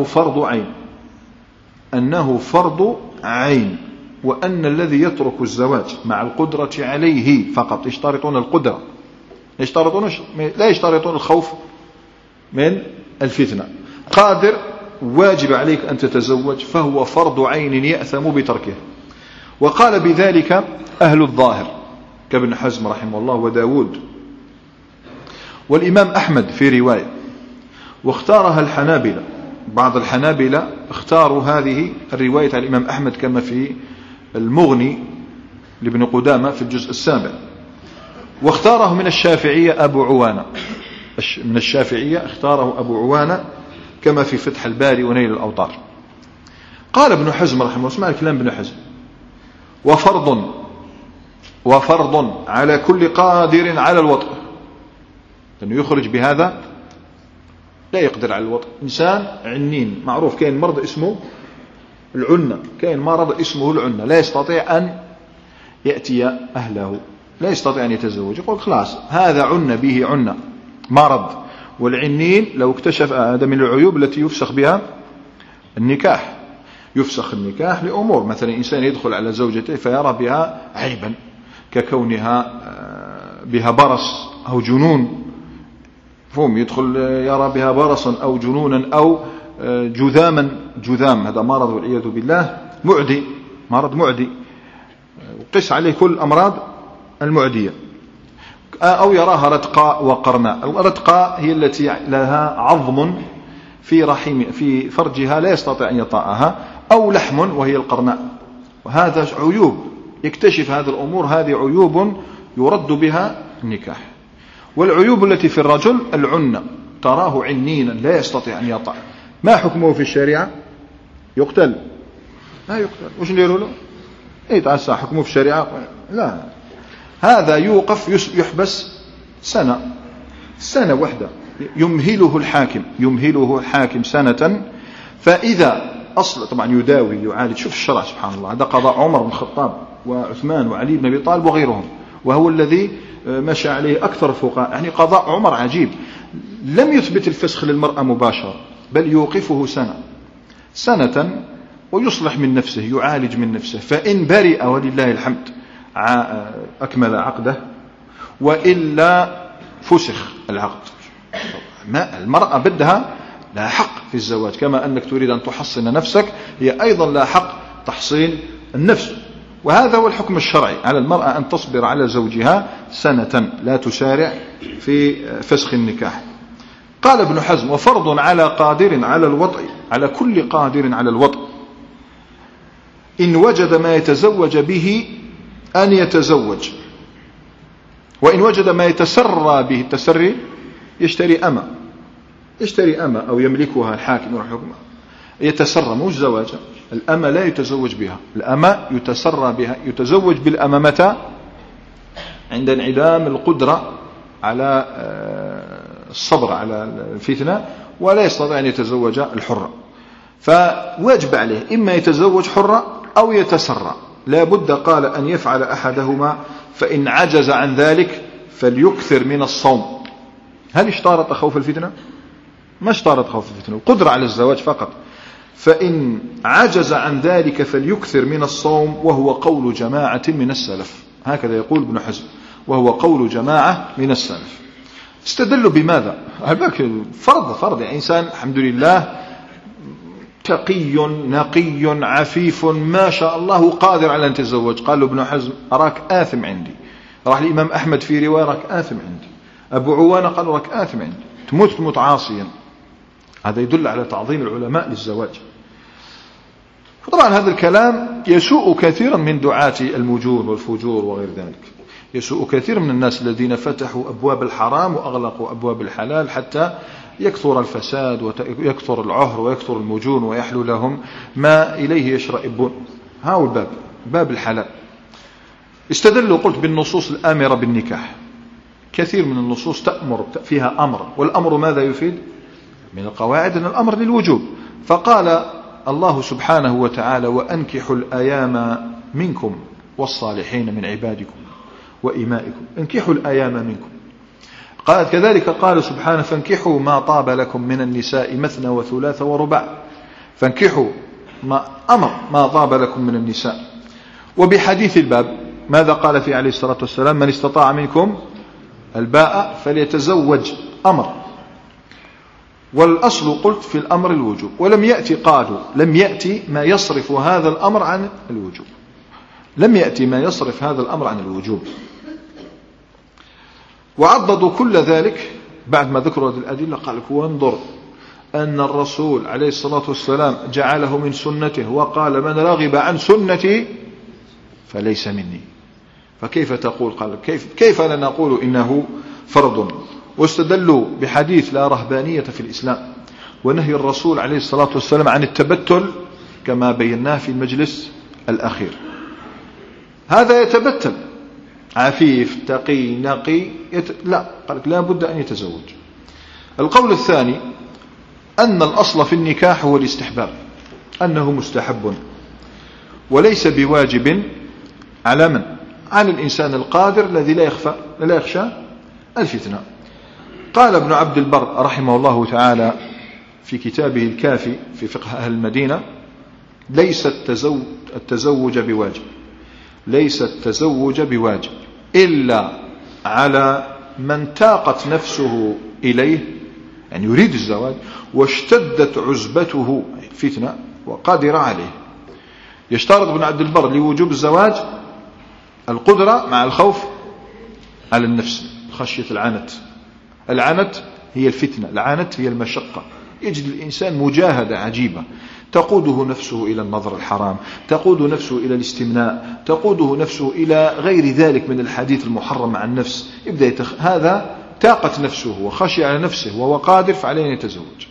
فرض عين، وأن الذي يترك الزواج مع القدرة عليه فقط، يشترطون القدرة، لا يشترطون الخوف من الفتنة، قادر واجب عليك أن تتزوج، فهو فرض عين يأثم بتركه. وقال بذلك أهل الظاهر كابن حزم رحمه الله وداود والإمام أحمد في رواية، واختارها الحنابلة. بعض الحنابلة اختاروا هذه الرواية على الإمام أحمد كما في المغني لابن قدامة في الجزء 7. واختاره من الشافعية أبو عوانة، من الشافعية اختاره أبو عوانة كما في فتح الباري ونيل الأوطار. قال ابن حزم رحمه الله، اسمع الكلام ابن حزم: وفرض على كل قادر على الوطء، لأنه يخرج بهذا لا يقدر على الوطء. إنسان عنين معروف، كاين مرض اسمه العنة، كاين مرض اسمه العنة، لا يستطيع أن يأتي أهله، لا يستطيع أن يتزوج، يقول خلاص هذا عنة، به عنة مرض. والعنين لو اكتشف هذا من العيوب التي يفسخ بها النكاح، يفسخ النكاح لأمور، مثلا إنسان يدخل على زوجته فيرى بها عيبا ككونها بها برص أو جنون، يدخل يرى بها برصا أو جنونا أو جذام، هذا مرض والعياذ بالله معدي، مرض معدي، وقس عليه كل الأمراض المعدية. أو يراها رتقاء وقرناء. الرتقاء هي التي لها عظم في فرجها لا يستطيع أن يطأها، أو لحم وهي القرناء. وهذا عيوب، يكتشف هذه الأمور، هذه عيوب يرد بها النكاح. والعيوب التي في الرجل العنة، تراه عنينا لا يستطيع أن يطأ، ما حكمه في الشريعة؟ يقتل؟ لا يقتل. وش نديروا له؟ تعسى حكمه في الشريعة؟ لا، هذا يوقف، يحبس سنة واحدة، يمهله الحاكم سنة. فإذا طبعا يداوي يعالج، شوف الشرع سبحان الله، هذا قضاء عمر بن الخطاب وعثمان وعلي بن أبي طالب وغيرهم، وهو الذي مشى عليه أكثر الفقهاء. يعني قضاء عمر عجيب، لم يثبت الفسخ للمرأة مباشرة، بل يوقفه سنة ويصلح من نفسه، يعالج من نفسه، فإن برئ ولله الحمد أكمل عقده، وإلا فسخ العقد. المرأة بدها لها حق في الزواج، كما أنك تريد أن تحصن نفسك هي أيضا لها حق تحصين النفس. وهذا هو الحكم الشرعي على المرأة أن تصبر على زوجها سنة، لا تسارع في فسخ النكاح. قال ابن حزم: وفرض على قادر على الوطء، على كل قادر على الوطء، إن وجد ما يتزوج به أن يتزوج، وإن وجد ما يتسرى به، التسري يشتري أمة أو يملكها الحاكم والحكم، يتسرى مش زواجا. الأمة لا يتزوج بها، الأمة يتسرى بها. يتزوج بالأمة متى؟ عند انعدام القدرة على الصبر على الفتنة، ولا يستطيع أن يتزوج الحرة، فواجب عليه إما يتزوج حرة أو يتسرى. لا بد قال أن يفعل أحدهما، فإن عجز عن ذلك فليكثر من الصوم. هل اشترط خوف الفتنة؟ ما اشترط خوف الفتنة، القدرة على الزواج فقط. فإن عجز عن ذلك فليكثر من الصوم، وهو قول جماعة من السلف. هكذا يقول ابن حزم، وهو قول جماعة من السلف. استدلوا بماذا؟ فرض يعني إنسان الحمد لله تقي نقي عفيف ما شاء الله قادر على أن يتزوج. قال له ابن حزم: أراك آثم عندي. راح الإمام أحمد في رواية: أراك آثم عندي. أبو عوانة قال: أراك آثم عندي، تموت عاصيا. هذا يدل على تعظيم العلماء للزواج. طبعا هذا الكلام يسوء كثيرا من دعاة المجون والفجور وغير ذلك، يسوء كثير من الناس الذين فتحوا أبواب الحرام وأغلقوا أبواب الحلال حتى يكثر الفساد ويكثر العهر ويكثر المجون ويحلو لهم ما إليه يشرئبون. هاو باب الحلال. استدلوا قلت بالنصوص الآمرة بالنكاح. كثير من النصوص تأمر فيها أمر، والأمر ماذا يفيد؟ من القواعد أن الأمر للوجوب. فقال الله سبحانه وتعالى: وأنكحوا الأيام منكم والصالحين من عبادكم وإمائكم. انكحوا الأيام منكم. قال كذلك قال سبحانه: فانكحوا ما طاب لكم من النساء مثنى وثلاث ورباع. فانكحوا ما طاب لكم من النساء. وبحديث الباب ماذا قال فيه عليه الصلاة والسلام؟ من استطاع منكم الباء فليتزوج. أمر. والأصل قلت في الأمر الوجوب، ولم يأتي ما يصرف هذا الأمر عن الوجوب. لم يأتي ما يصرف هذا الأمر عن الوجوب. وعضدوا كل ذلك بعد ما ذكروا هذه الأدلة. قال لك: وانظر أن الرسول عليه الصلاة والسلام جعله من سنته، وقال: من رغب عن سنتي فليس مني. فكيف تقول؟ قال: كيف لا نقول إنه فرض؟ واستدلوا بحديث: لا رهبانية في الإسلام، ونهي الرسول عليه الصلاة والسلام عن التبتل كما بيناه في المجلس الأخير. هذا يتبتل عفيف تقي نقي لا، قال لا بد أن يتزوج. القول الثاني أن الأصل في النكاح هو الاستحباب، أنه مستحب وليس بواجب على من؟ على الإنسان القادر الذي لا يخشى الفتنة. قال ابن عبد البر رحمه الله تعالى في كتابه الكافي في فقه أهل المدينة: ليس التزوج بواجب إلا على من تاقت نفسه إليه، يعني يريد الزواج، واشتدت عزبته فتنة وقادر عليه. يشترط ابن عبد البر لوجوب الزواج القدرة مع الخوف على النفس، خشية العنت هي الفتنة، العنت هي المشقة. يجد الإنسان مجاهدة عجيبة تقوده نفسه إلى النظر الحرام، تقوده نفسه إلى الاستمناء، تقوده نفسه إلى غير ذلك من الحديث المحرم عن النفس. يبدأ هذا تاقت نفسه وخشي على نفسه وهو قادر، فعليه أن يتزوج.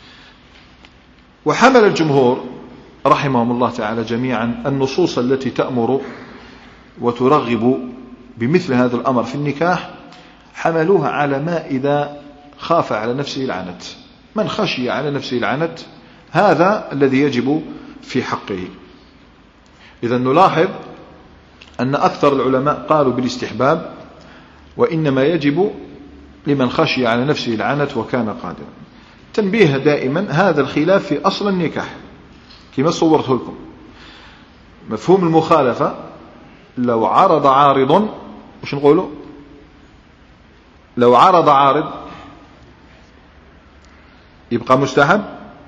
وحمل الجمهور رحمهم الله تعالى جميعا النصوص التي تأمر وترغب بمثل هذا الأمر في النكاح، حملوها على ما إذا خاف على نفسه العنت. من خشي على نفسه العنت هذا الذي يجب في حقه. إذا نلاحظ أن أكثر العلماء قالوا بالاستحباب، وإنما يجب لمن خشي على نفسه العنت وكان قادرا. تنبيه دائما هذا الخلاف في أصل النكاح كما صورته لكم. مفهوم المخالفة لو عرض عارض، وش نقوله؟ لو عرض عارض يبقى مستحب؟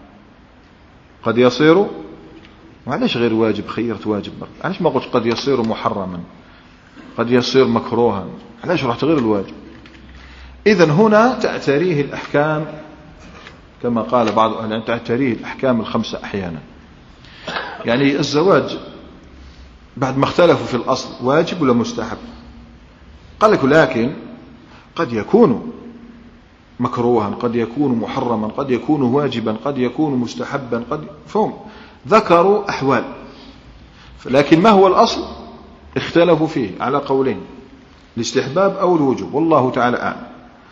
قد يصير، وعلاش غير واجب خيرت واجب؟ علاش ما قلت قد يصير محرما، قد يصير مكروها؟ علاش رحت غير الواجب؟ إذن هنا تعتريه الأحكام كما قال بعض أهل العلم، تعتريه الأحكام الخمسة أحيانا. يعني الزواج بعد ما اختلفوا في الأصل واجب ولا مستحب، قال لك لكن قد يكون مكروها، قد يكون محرما، قد يكون واجبا، قد يكون مستحبا، قد فهم ذكروا أحوال، لكن ما هو الأصل اختلفوا فيه على قولين، الاستحباب أو الوجوب، والله تعالى أعلم.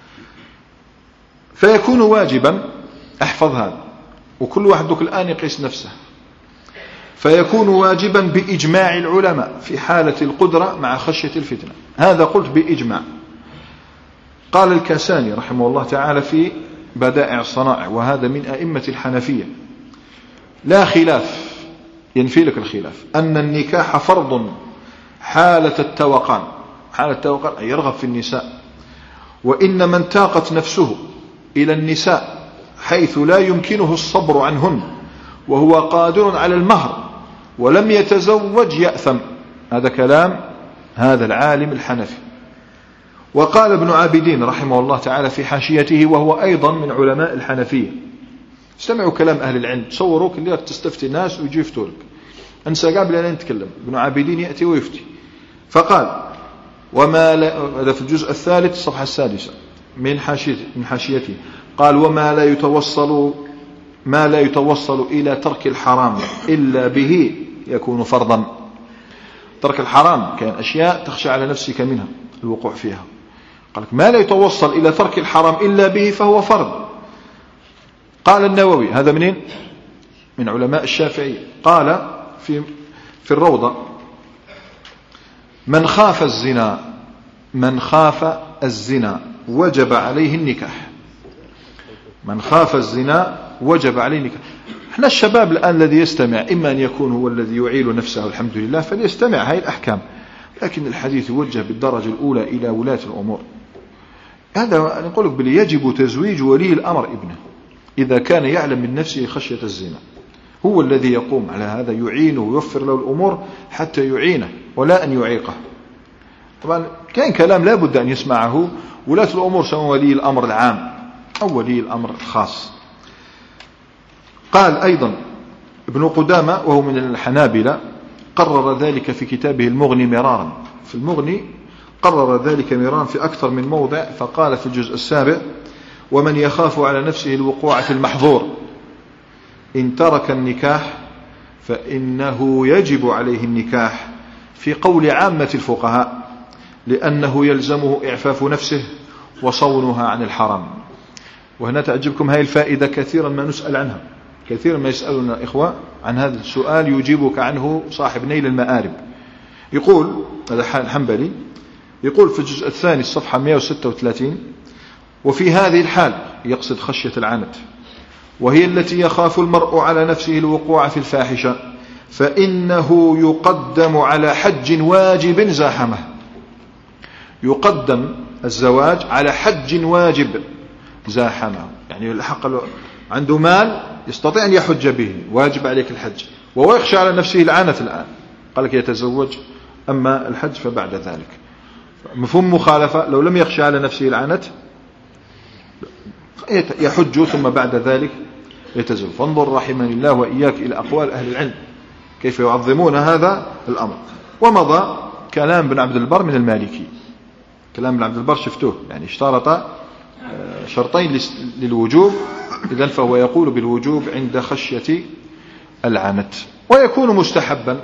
فيكون واجبا، احفظ هذا وكل واحد دوك الآن يقيس نفسه. فيكون واجبا بإجماع العلماء في حالة القدرة مع خشية الفتنة، هذا قلت بإجماع. قال الكاساني رحمه الله تعالى في بدائع الصنائع، وهذا من أئمة الحنفية، لا خلاف، ينفي لك الخلاف، أن النكاح فرض حالة التوقان، حالة التوقان أي يرغب في النساء، وإن من تاقت نفسه إلى النساء حيث لا يمكنه الصبر عنهن وهو قادر على المهر ولم يتزوج يأثم. هذا كلام هذا العالم الحنفي. وقال ابن عابدين رحمه الله تعالى في حاشيته، وهو أيضا من علماء الحنفية، استمعوا كلام أهل العلم، تصوروك اللي تستفتي الناس ويجي يفتولك، أنسى قبل أن نتكلم. ابن عابدين يأتي ويفتي، فقال وما لا، هذا في الجزء الثالث الصفحة السادسة من حاشيته، قال وما لا يتوصل إلى ترك الحرام إلا به يكون فرضا. ترك الحرام كان أشياء تخشى على نفسك منها الوقوع فيها، قال لك ما لا يتوصل إلى ترك الحرام إلا به فهو فرض. قال النووي، هذا منين؟ من علماء الشافعية، قال في الروضة من خاف الزنا وجب عليه النكاح. من خاف الزنا وجب عليه النكاح. احنا الشباب الآن الذي يستمع إما أن يكون هو الذي يعيل نفسه الحمد لله فليستمع هذه الأحكام، لكن الحديث يوجه بالدرجة الأولى إلى ولاة الأمور. هذا نقول لك بل يجب تزويج ولي الأمر ابنه إذا كان يعلم من نفسه خشية الزنا، هو الذي يقوم على هذا، يعينه ويوفر له الأمور حتى يعينه ولا أن يعيقه. طبعا كان كلام لا بد أن يسمعه ولاة الأمور، سواء ولي الأمر العام أو ولي الأمر الخاص. قال أيضا ابن قدامة وهو من الحنابلة قرر ذلك في كتابه المغني مرارا، في المغني قرر ذلك مرارا في أكثر من موضع، فقال في الجزء السابع ومن يخاف على نفسه الوقوع في المحظور إن ترك النكاح فإنه يجب عليه النكاح، في قول عامة الفقهاء، لأنه يلزمه إعفاف نفسه وصونها عن الحرام. وهنا تعجبكم هذه الفائدة، كثيرا ما نسأل عنها، كثيرا ما يسألنا إخوة عن هذا السؤال يجيبك عنه صاحب نيل المآرب. يقول هذا الحنبلي، يقول في الجزء الثاني الصفحة 136 وفي هذه الحال يقصد خشية العنت، وهي التي يخاف المرء على نفسه الوقوع في الفاحشة، فإنه يقدم على حج واجب زاحمه. يقدم الزواج على حج واجب زاحمه، يعني الحق عنده مال يستطيع أن يحج به، واجب عليك الحج، وهو يخشى على نفسه العنت الآن، قال لك يتزوج، أما الحج فبعد ذلك. مفهوم مخالفة، لو لم يخشى على نفسه العنت يحج ثم بعد ذلك يتزوج. فانظر رحمني الله وإياك إلى أقوال أهل العلم كيف يعظمون هذا الأمر. ومضى كلام بن عبد البر من المالكي، كلام بن عبد البر شفتوه، يعني اشترط شرطين للوجوب، إذن فهو يقول بالوجوب عند خشية العنت. ويكون مستحبا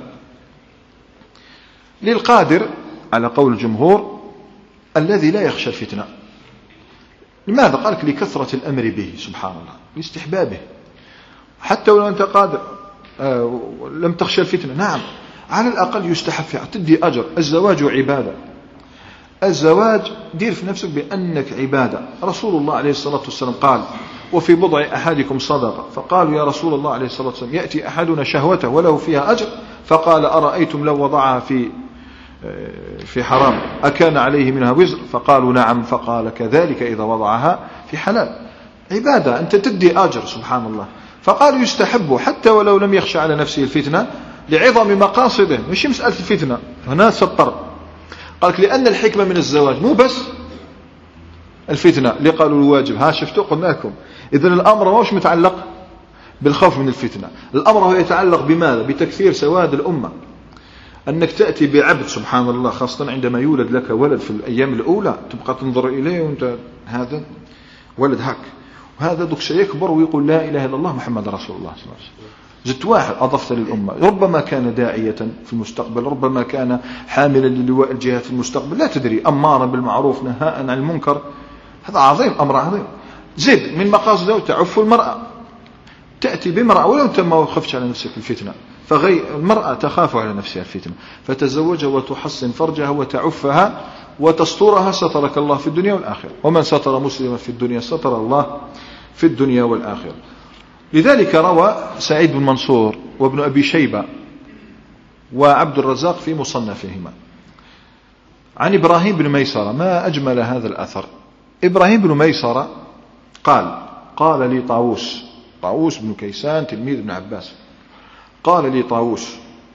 للقادر على قول الجمهور الذي لا يخشى الفتنة. لماذا؟ قال لك لكثرة الأمر به سبحان الله، لاستحبابه، حتى ولو أنت قادر لم تخشى الفتنة، نعم على الأقل يستحب فيها، تدي أجر. الزواج عبادة، الزواج دير في نفسك بأنك عبادة. رسول الله عليه الصلاة والسلام قال وفي بضع أحدكم صدقة، فقالوا يا رسول الله عليه الصلاة والسلام يأتي أحدنا شهوته وله فيها أجر، فقال أرأيتم لو وضعها في حرام أكان عليه منها وزر؟ فقالوا نعم، فقال كذلك إذا وضعها في حلال. عبادة، أنت تدي أجر سبحان الله. فقالوا يستحب حتى ولو لم يخشى على نفسه الفتنة لعظم مقاصده، مش مسألة الفتنة هنا سطر، قالك لأن الحكمة من الزواج مو بس الفتنة اللي قالوا الواجب، ها شفتوا قلنا لكم. إذن الأمر مش متعلق بالخوف من الفتنة، الأمر هو يتعلق بماذا؟ بتكثير سواد الأمة، أنك تأتي بعبد سبحان الله، خاصة عندما يولد لك ولد في الأيام الأولى تبقى تنظر إليه وانت هذا ولد هاك، وهذا دوك سيكبر ويقول لا إله إلا الله محمد رسول الله صلى الله عليه وسلم. زدت واحد أضفت للأمة، ربما كان داعية في المستقبل، ربما كان حاملا للواء الجهاد في المستقبل، لا تدري، أمارا بالمعروف نهاء عن المنكر، هذا عظيم، أمر عظيم. زد من مقاصده تعف المرأة، تأتي بامرأة ولو أنت ما خفتش على نفسك الفتنة، المرأة تخاف على نفسها الفتنة فتزوجها وتحصن فرجها وتعفها وتسترها، سترك الله في الدنيا والآخرة، ومن ستر مسلما في الدنيا ستر الله في الدنيا والآخرة. لذلك روى سعيد بن منصور وابن أبي شيبة وعبد الرزاق في مصنفهما عن إبراهيم بن ميسرة، ما أجمل هذا الأثر. إبراهيم بن ميسرة قال لي طاووس بن كيسان تلميذ ابن عباس، قال لي طاووس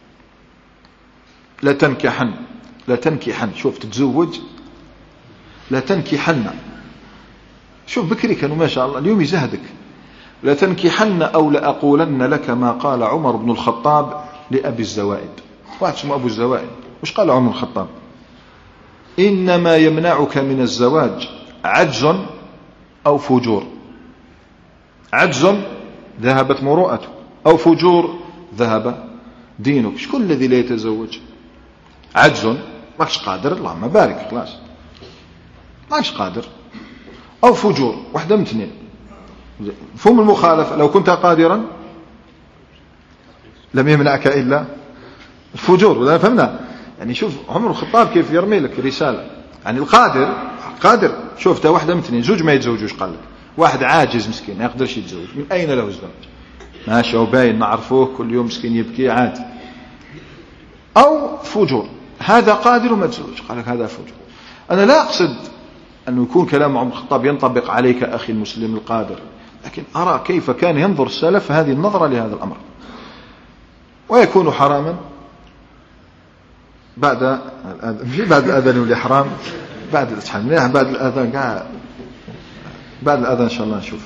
لا تنكحن، شوف تتزوج، لا تنكحن، شوف بكري كانوا ما شاء الله، اليوم يزهدك، لا تنكحن أو لأقولن لك ما قال عمر بن الخطاب لأبي الزوائد. واحد اسمه أبو الزوائد، وش قال عمر بن الخطاب؟ إنما يمنعك من الزواج عجز أو فجور، عجز ذهبت مروءته، أو فجور ذهب دينك. شكون الذي لا يتزوج؟ عجز، ماكش قادر، اللهم بارك، خلاص ماكش قادر، أو فجور، واحدة من اثنين. مفهوم المخالفة، لو كنت قادرا لم يمنعك إلا الفجور، ولا فهمنا؟ يعني شوف عمر الخطاب كيف يرمي لك رسالة، يعني قادر، شوف تا واحدة من اثنين، زوج ما يتزوجوش، قال لك واحد عاجز مسكين ما يقدرش يتزوج، من أين له الزواج؟ ماشي وباين نعرفوه كل يوم مسكين يبكي عادي، أو فجور، هذا قادر وما تزوج، قال لك هذا فجور. أنا لا أقصد أنه يكون كلام عمر الخطاب ينطبق عليك أخي المسلم القادر، لكن أرى كيف كان ينظر السلف هذه النظرة لهذا الأمر. ويكون حراما بعد الأذان والإحرام، بعد الأذان إن شاء الله نشوف.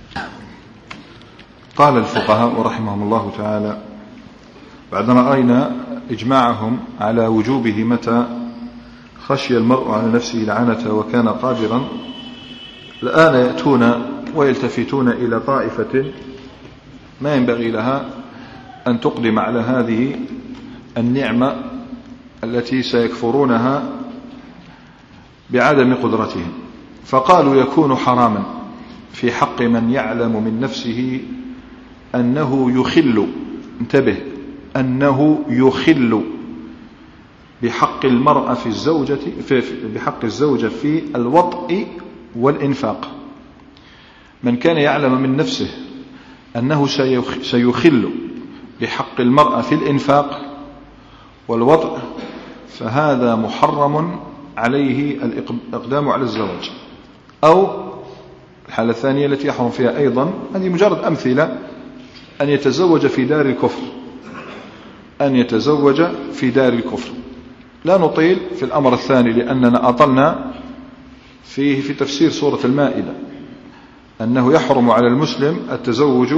قال الفقهاء رحمهم الله تعالى بعدما رأينا إجماعهم على وجوبه متى خشي المرء على نفسه لعنته وكان قادرا، الآن يأتون ويلتفتون إلى طائفة ما ينبغي لها أن تقدم على هذه النعمة التي سيكفرونها بعدم قدرتهم، فقالوا يكون حراما في حق من يعلم من نفسه أنه يخل، انتبه، أنه يخل بحق المرأة في الزوجة بحق الزوجة في الوطء والإنفاق. من كان يعلم من نفسه أنه سيخل بحق المرأة في الإنفاق والوطء فهذا محرم عليه الإقدام على الزواج. أو الحالة الثانية التي يحرم فيها أيضا، هذه مجرد أمثلة، أن يتزوج في دار الكفر، أن يتزوج في دار الكفر. لا نطيل في الأمر الثاني لأننا أطلنا فيه في تفسير سورة المائدة، أنه يحرم على المسلم التزوج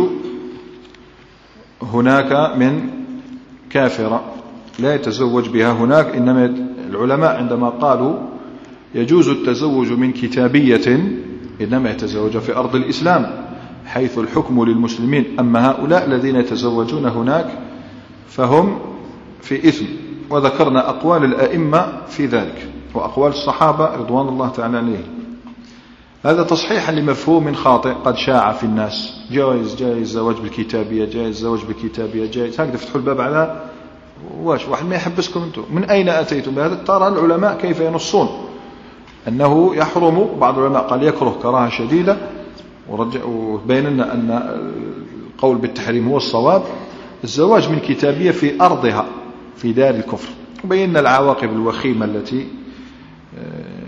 هناك من كافرة، لا يتزوج بها هناك، إنما العلماء عندما قالوا يجوز التزوج من كتابية إنما يتزوج في أرض الإسلام حيث الحكم للمسلمين، أما هؤلاء الذين يتزوجون هناك فهم في إثم. وذكرنا أقوال الأئمة في ذلك وأقوال الصحابة رضوان الله تعالى عليهم. هذا تصحيحا لمفهوم خاطئ قد شاع في الناس، جائز الزواج بالكتابية، جائز الزواج بالكتابية، جائز، هكذا فتحوا الباب على واحد ما يحبسكم أنتم، من أين أتيتم بهذا؟ ترى العلماء كيف ينصون أنه يحرم، بعض العلماء قال يكره كراهة شديدة، وبين لنا أن القول بالتحريم هو الصواب، الزواج من كتابية في أرضها في دار الكفر، وبينا العواقب الوخيمة التي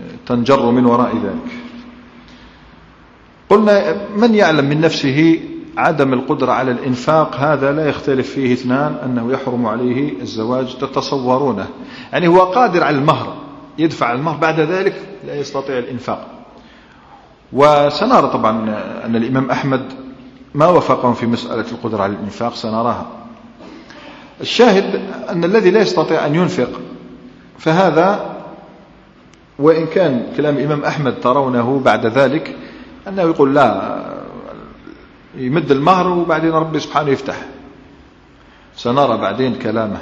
تنجر من وراء ذلك. قلنا من يعلم من نفسه عدم القدرة على الإنفاق هذا لا يختلف فيه اثنان أنه يحرم عليه الزواج. تتصورونه يعني هو قادر على المهر، يدفع المهر، بعد ذلك لا يستطيع الإنفاق. وسنرى طبعا أن الإمام أحمد ما وفقهم في مسألة القدرة على الإنفاق، سنراها. الشاهد أن الذي لا يستطيع أن ينفق فهذا، وإن كان كلام الإمام أحمد ترونه بعد ذلك أنه يقول لا، يمد المهر وبعدين ربي سبحانه يفتح، سنرى بعدين كلامه.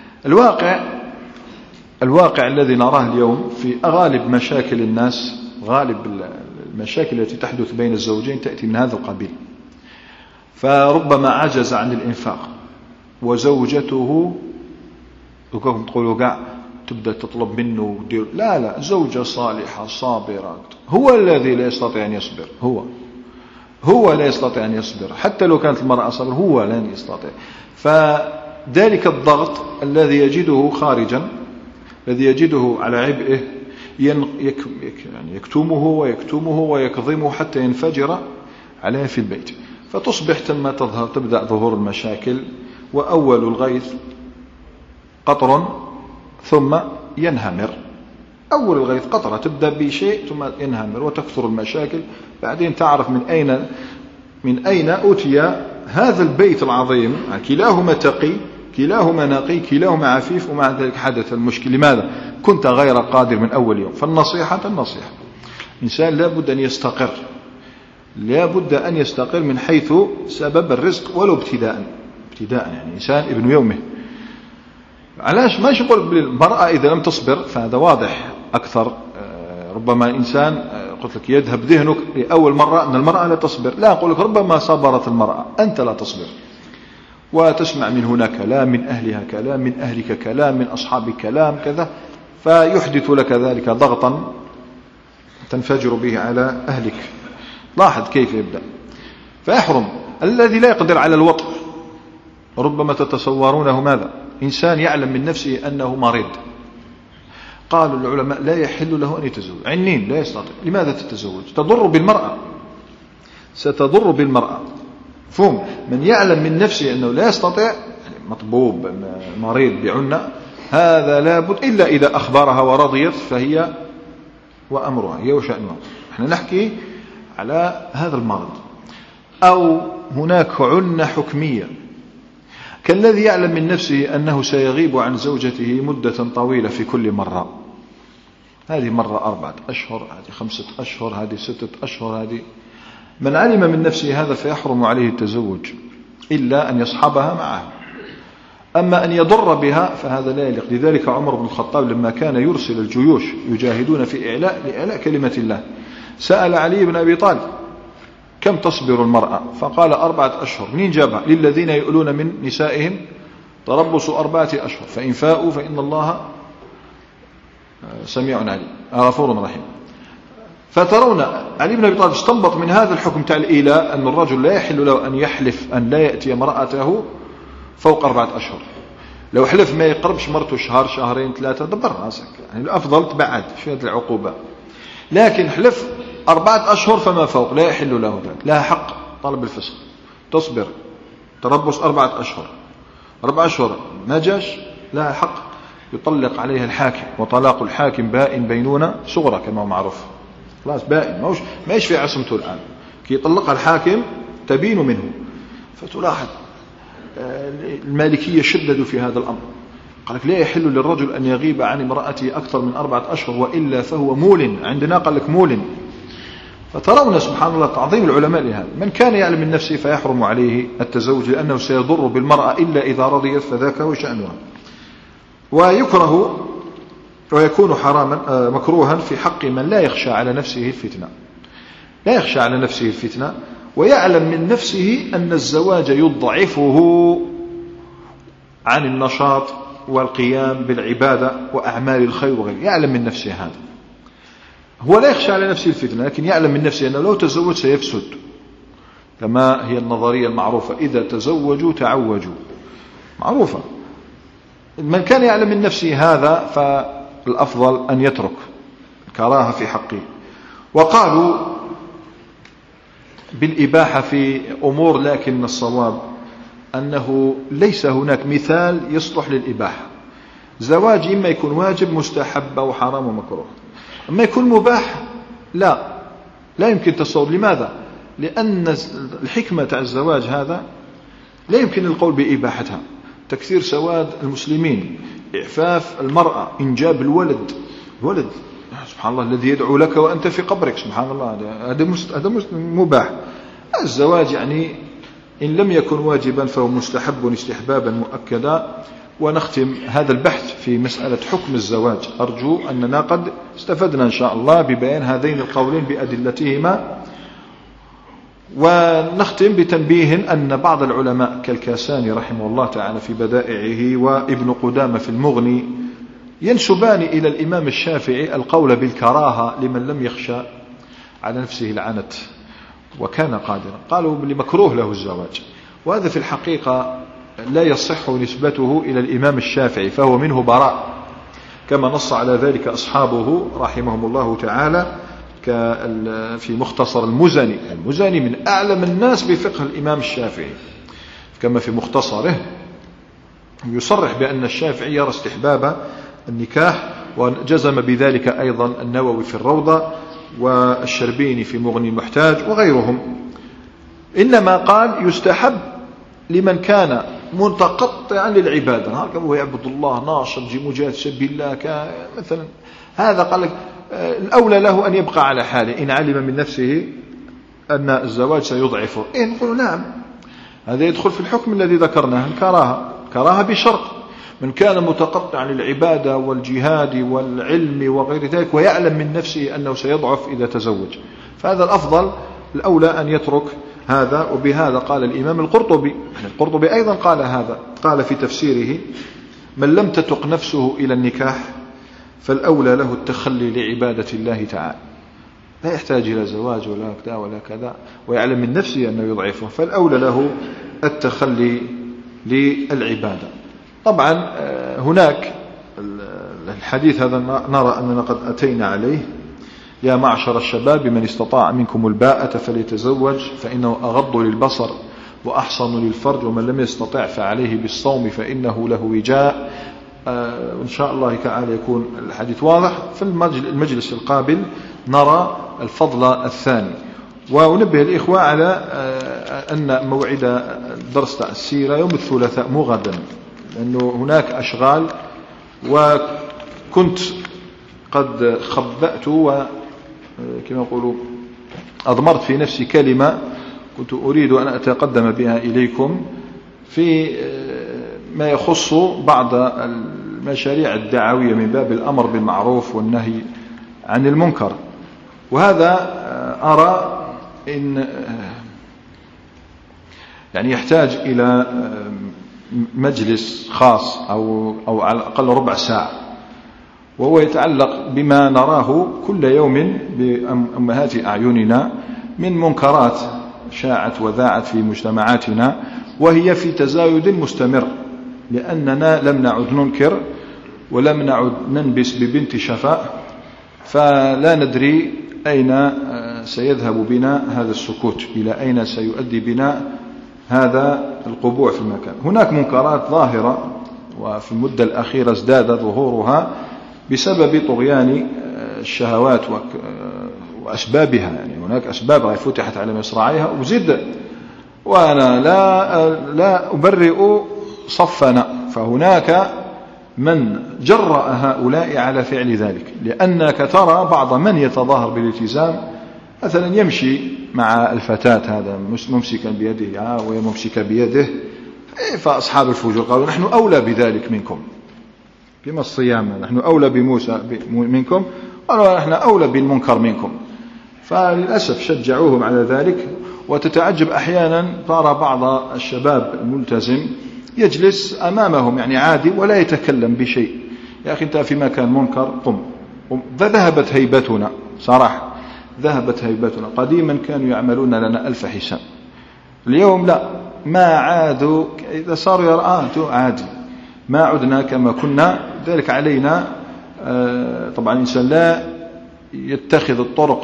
الواقع الذي نراه اليوم في غالب مشاكل الناس، غالب المشاكل التي تحدث بين الزوجين تأتي من هذا القبيل. فربما عجز عن الإنفاق وزوجته وكم تقولوا قاع تبدأ تطلب منه ودير، لا زوجة صالحة صابرة، هو الذي لا يستطيع أن يصبر، هو لا يستطيع أن يصبر، حتى لو كانت المرأة صبر هو لن يستطيع. فذلك الضغط الذي يجده خارجا، الذي يجده على عبئه، يعني يكتمه ويكظمه حتى ينفجر عليه في البيت. فتصبح تبدأ ظهور المشاكل، وأول الغيث قطر ثم ينهمر. أول الغيث قطرة تبدأ بشيء ثم ينهمر وتكثر المشاكل، بعدين تعرف من أين أتي هذا البيت العظيم. كلاهما تقي، كلاهما نقي، كلاهما عفيف، ومع ذلك حدث المشكل. لماذا؟ كنت غير قادر من أول يوم. فالنصيحة الإنسان لابد أن يستقر، لابد أن يستقر من حيث سبب الرزق ولو ابتداء، يعني إنسان ابن يومه. علاش ما نقول بالمرأة إذا لم تصبر، فهذا واضح أكثر. ربما إنسان قلت لك يذهب ذهنك لأول مرة أن المرأة لا تصبر، لا أقول لك ربما صبرت المرأة، أنت لا تصبر، وتسمع من هنا كلام، من أهلها كلام، من أهلك كلام، من أصحابك كلام كذا، فيحدث لك ذلك ضغطا تنفجر به على أهلك. لاحظ كيف يبدأ. فيحرم الذي لا يقدر على الوطء. ربما تتصورونه ماذا؟ إنسان يعلم من نفسه أنه مريض، قالوا العلماء لا يحل له أن يتزوج، عنين لا يستطيع. لماذا تتزوج؟ تضر بالمرأة، ستضر بالمرأة. فهم من يعلم من نفسه أنه لا يستطيع، مطبوب مريض بعنة، هذا لابد إلا إذا أخبرها ورضيت فهي وأمرها، هي وشأنها. احنا نحكي على هذا المرض. أو هناك عنة حكمية، كالذي يعلم من نفسه أنه سيغيب عن زوجته مدة طويلة في كل مرة، هذه مرة 4 أشهر، هذه 5 أشهر، هذه 6 أشهر، هذه. من علم من نفسه هذا فيحرم عليه التزوج إلا أن يصحبها معه. أما أن يضر بها فهذا لا يليق. لذلك عمر بن الخطاب لما كان يرسل الجيوش يجاهدون في لإعلاء كلمة الله، سأل علي بن أبي طالب كم تصبر المرأة؟ فقال 4 أشهر. منين جابها؟ للذين يؤلون من نسائهم تربص 4 أشهر، فإن فاءوا فإن الله سميع عليم غفور رحيم. فترون علي بن أبي طالب استنبط من هذا الحكم تاع الإيلاء أن الرجل لا يحل له أن يحلف أن لا يأتي امرأته فوق 4 أشهر. لو حلف ما يقربش مرته شهر، شهرين، 3، دبر راسك، يعني الأفضل تبعد في هذه العقوبة. لكن حلف 4 أشهر فما فوق لا يحل له ذلك، لها حق طلب الفسخ، تصبر، تربص 4 أشهر، 4 أشهر ما جاش لها حق يطلق عليها الحاكم، وطلاق الحاكم بائن بينونة صغرى كما هو معروف، خلاص بائن، ما يشفي عصمته الآن، كي يطلقها الحاكم تبين منه. فتلاحظ المالكية شددوا في هذا الأمر، قال لك لا يحل للرجل أن يغيب عن امرأته أكثر من 4 أشهر وإلا فهو مول، عندنا قال لك مول. فترون سبحان الله تعظيم العلماء لهذا. من كان يعلم من نفسه فيحرم عليه التزوج لأنه سيضر بالمرأة إلا إذا رضيت فذاك هو شأنها. ويكره ويكون حراما مكروها في حق من لا يخشى على نفسه الفتنة، لا يخشى على نفسه الفتنة ويعلم من نفسه أن الزواج يضعفه عن النشاط والقيام بالعبادة وأعمال الخير وغيره، يعلم من نفسه هذا. هو لا يخشى على نفسه الفتنة، لكن يعلم من نفسه أنه لو تزوج سيفسد، كما هي النظرية المعروفة إذا تزوجوا تعوجوا، معروفة. من كان يعلم من نفسه هذا فالأفضل أن يترك الكراهة في حقه. وقالوا بالإباحة في أمور، لكن الصواب أنه ليس هناك مثال يصلح للإباحة. زواج إما يكون واجب مستحب أو حرام ومكروه، أما يكون مباح لا يمكن تصور. لماذا؟ لأن الحكمة تاع الزواج هذا لا يمكن القول بإباحتها. تكثير سواد المسلمين، إعفاف المرأة، إنجاب الولد سبحان الله الذي يدعو لك وأنت في قبرك، سبحان الله، هذا مباح. الزواج يعني إن لم يكن واجبا فهو مستحب استحبابا مؤكدا. ونختم هذا البحث في مسألة حكم الزواج. أرجو أننا قد استفدنا إن شاء الله ببيان هذين القولين بأدلتهما. ونختم بتنبيه أن بعض العلماء كالكاساني رحمه الله تعالى في بدائعه وابن قدامة في المغني ينسبان إلى الإمام الشافعي القول بالكراهة لمن لم يخشى على نفسه العنت وكان قادرا. قالوا لمكروه له الزواج، وهذا في الحقيقة لا يصح نسبته إلى الإمام الشافعي، فهو منه براء كما نص على ذلك أصحابه رحمهم الله تعالى في مختصر المزني من أعلم الناس بفقه الإمام الشافعي، كما في مختصره يصرح بأن الشافعي يرى استحباب النكاح، وجزم بذلك أيضا النووي في الروضة والشربيني في مغني المحتاج وغيرهم. إنما قال يستحب لمن كان متقطعا للعبادة، هو يعبد الله ناشط مجاهد سبيل الله مثلا، هذا قال لك الأولى له أن يبقى على حاله إن علم من نفسه أن الزواج سيضعفه. نقول نعم، هذا يدخل في الحكم الذي ذكرناه، كراهة بشرط من كان متقطعا للعبادة والجهاد والعلم وغير ذلك ويعلم من نفسه أنه سيضعف إذا تزوج، فهذا الأفضل الأولى أن يترك هذا. وبهذا قال الإمام القرطبي أيضا قال هذا، قال في تفسيره: من لم تتق نفسه إلى النكاح فالأولى له التخلي لعبادة الله تعالى، لا يحتاج إلى زواج ولا كذا ولا كذا ويعلم من نفسه أنه يضعفه، فالأولى له التخلي للعبادة. طبعا هناك الحديث هذا نرى أننا قد أتينا عليه: يا معشر الشباب من استطاع منكم الباءة فليتزوج فإنه أغض للبصر وأحصن للفرج ومن لم يستطع فعليه بالصوم فإنه له وجاء. وإن شاء الله تعالى يكون الحديث واضح. في المجلس القابل نرى الفضل الثاني. ونبه الإخوة على أن موعد درس السيرة يوم الثلاثاء مو غدا، لأنه هناك أشغال، وكنت قد خبأت وكما يقولوا أضمرت في نفسي كلمة كنت أريد أن أتقدم بها إليكم في ما يخص بعض المشاريع الدعوية من باب الأمر بالمعروف والنهي عن المنكر. وهذا أرى إن يعني يحتاج إلى مجلس خاص أو على الأقل ربع ساعة، وهو يتعلق بما نراه كل يوم بأمهات أعيننا من منكرات شاعت وذاعت في مجتمعاتنا، وهي في تزايد مستمر، لأننا لم نعد ننكر ولم نعد ننبس ببنت شفاء، فلا ندري أين سيذهب بنا هذا السكوت، إلى أين سيؤدي بنا هذا القبوع في المكان. هناك منكرات ظاهرة وفي المدة الأخيرة ازداد ظهورها بسبب طغيان الشهوات وأسبابها، يعني هناك أسباب فتحت على مصراعيها وزد، وأنا لا أبرئ صفنا، فهناك من جرأ هؤلاء على فعل ذلك، لأنك ترى بعض من يتظاهر بالالتزام مثلا يمشي مع الفتاة هذا ممسكا بيده وهي ممسكة بيده، فأصحاب الفجور قالوا نحن أولى بذلك منكم، كما الصيام نحن أولى بموسى منكم، قالوا نحن أولى بالمنكر منكم، فللأسف شجعوهم على ذلك. وتتعجب أحيانا ترى بعض الشباب الملتزم يجلس أمامهم يعني عادي ولا يتكلم بشيء، يا أخي أنت في مكان منكر قم. فذهبت هيبتنا صراحة، ذهبت هيبتنا. قديما كانوا يعملون لنا 1000 حساب، اليوم لا، ما عادوا، إذا صاروا يرآتوا عادي، ما عدنا كما كنا. ذلك علينا طبعا الإنسان لا يتخذ الطرق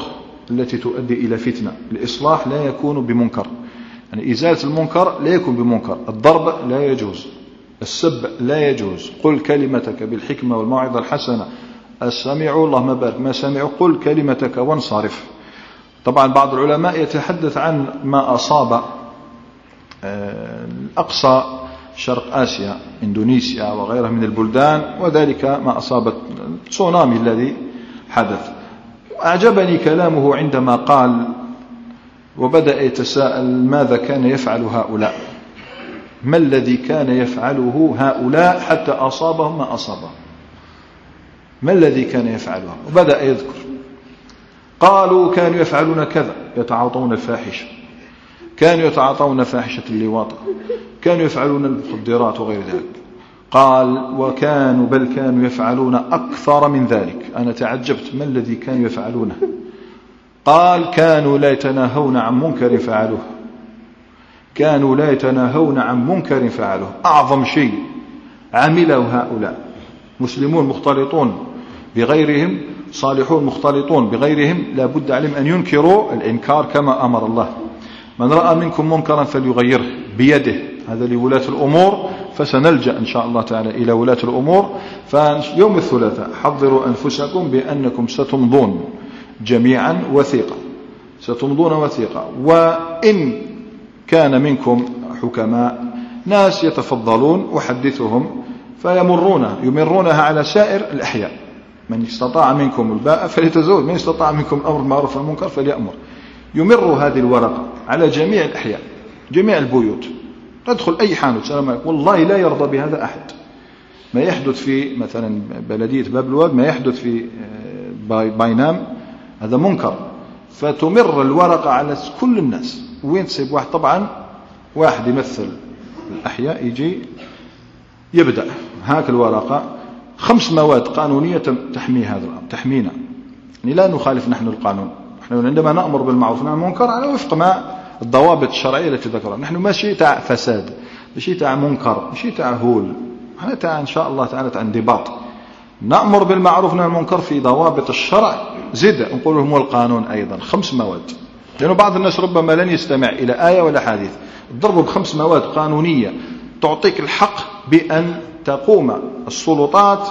التي تؤدي إلى فتنة. الإصلاح لا يكون بمنكر، يعني إزالة المنكر لا يكون بمنكر. الضرب لا يجوز، السب لا يجوز. قل كلمتك بالحكمة والموعظة الحسنة، السمعوا اللهم بارك ما سمعوا، قل كلمتك وانصرف. طبعا بعض العلماء يتحدث عن ما أصاب أقصى شرق آسيا، إندونيسيا وغيرها من البلدان، وذلك ما أصاب التسونامي الذي حدث. أعجبني كلامه عندما قال وبدأ يتساءل ماذا كان يفعل هؤلاء، ما الذي كان يفعله هؤلاء حتى أصابهم ما أصابهم، ما الذي كان يفعله؟ وبدأ يذكر، قالوا كانوا يفعلون كذا، يتعاطون الفاحشة، كانوا يتعاطون فاحشة اللواط، كانوا يفعلون المخدرات وغير ذلك. قال وكانوا بل كانوا يفعلون أكثر من ذلك. أنا تعجبت، ما الذي كانوا يفعلونه؟ قال كانوا لا يتناهون عن منكر فعلوه، كانوا لا يتناهون عن منكر فعلوه. أعظم شيء عمله هؤلاء، مسلمون مختلطون بغيرهم، صالحون مختلطون بغيرهم، لا بد عليهم أن ينكروا الإنكار كما أمر الله. من رأى منكم منكرا فليغيره بيده، هذا لولاة الأمور، فسنلجأ إن شاء الله تعالى إلى ولاة الأمور. فيوم الثلاثاء حضروا أنفسكم بأنكم ستمضون جميعا وثيقة، ستمضون وثيقة. وإن كان منكم حكماء ناس يتفضلون وحدثهم يمرونها على سائر الأحياء. من استطاع منكم الباء فليتزوج، من استطاع منكم الأمر بالمعروف والمنكر فليأمر. يمر هذه الورقة على جميع الأحياء، جميع البيوت. تدخل أي حانوت، السلام عليكم، والله لا يرضى بهذا أحد. ما يحدث في مثلا بلدية باب الواد، ما يحدث في باينام، هذا منكر. فتمر الورقة على كل الناس. وين تصيب واحد؟ طبعا واحد يمثل الأحياء يجي يبدأ هاك الورقة 5 مواد قانونية تحمي هذا الأمر، تحمينا. يعني لا نخالف نحن القانون، نحن عندما نأمر بالمعروف ونهى عن المنكر على وفق ما الضوابط الشرعية التي ذكرها. نحن ماشي تاع فساد، ماشي تاع منكر، ماشي تاع هول، نحن تاع إن شاء الله تعالى تاع انضباط. نأمر بالمعروف ونهى عن المنكر في ضوابط الشرع، زد نقول لهم والقانون أيضا 5 مواد. لأنه بعض الناس ربما لن يستمع إلى آية ولا حديث، ضربوا ب5 مواد قانونية تعطيك الحق بأن تقوم السلطات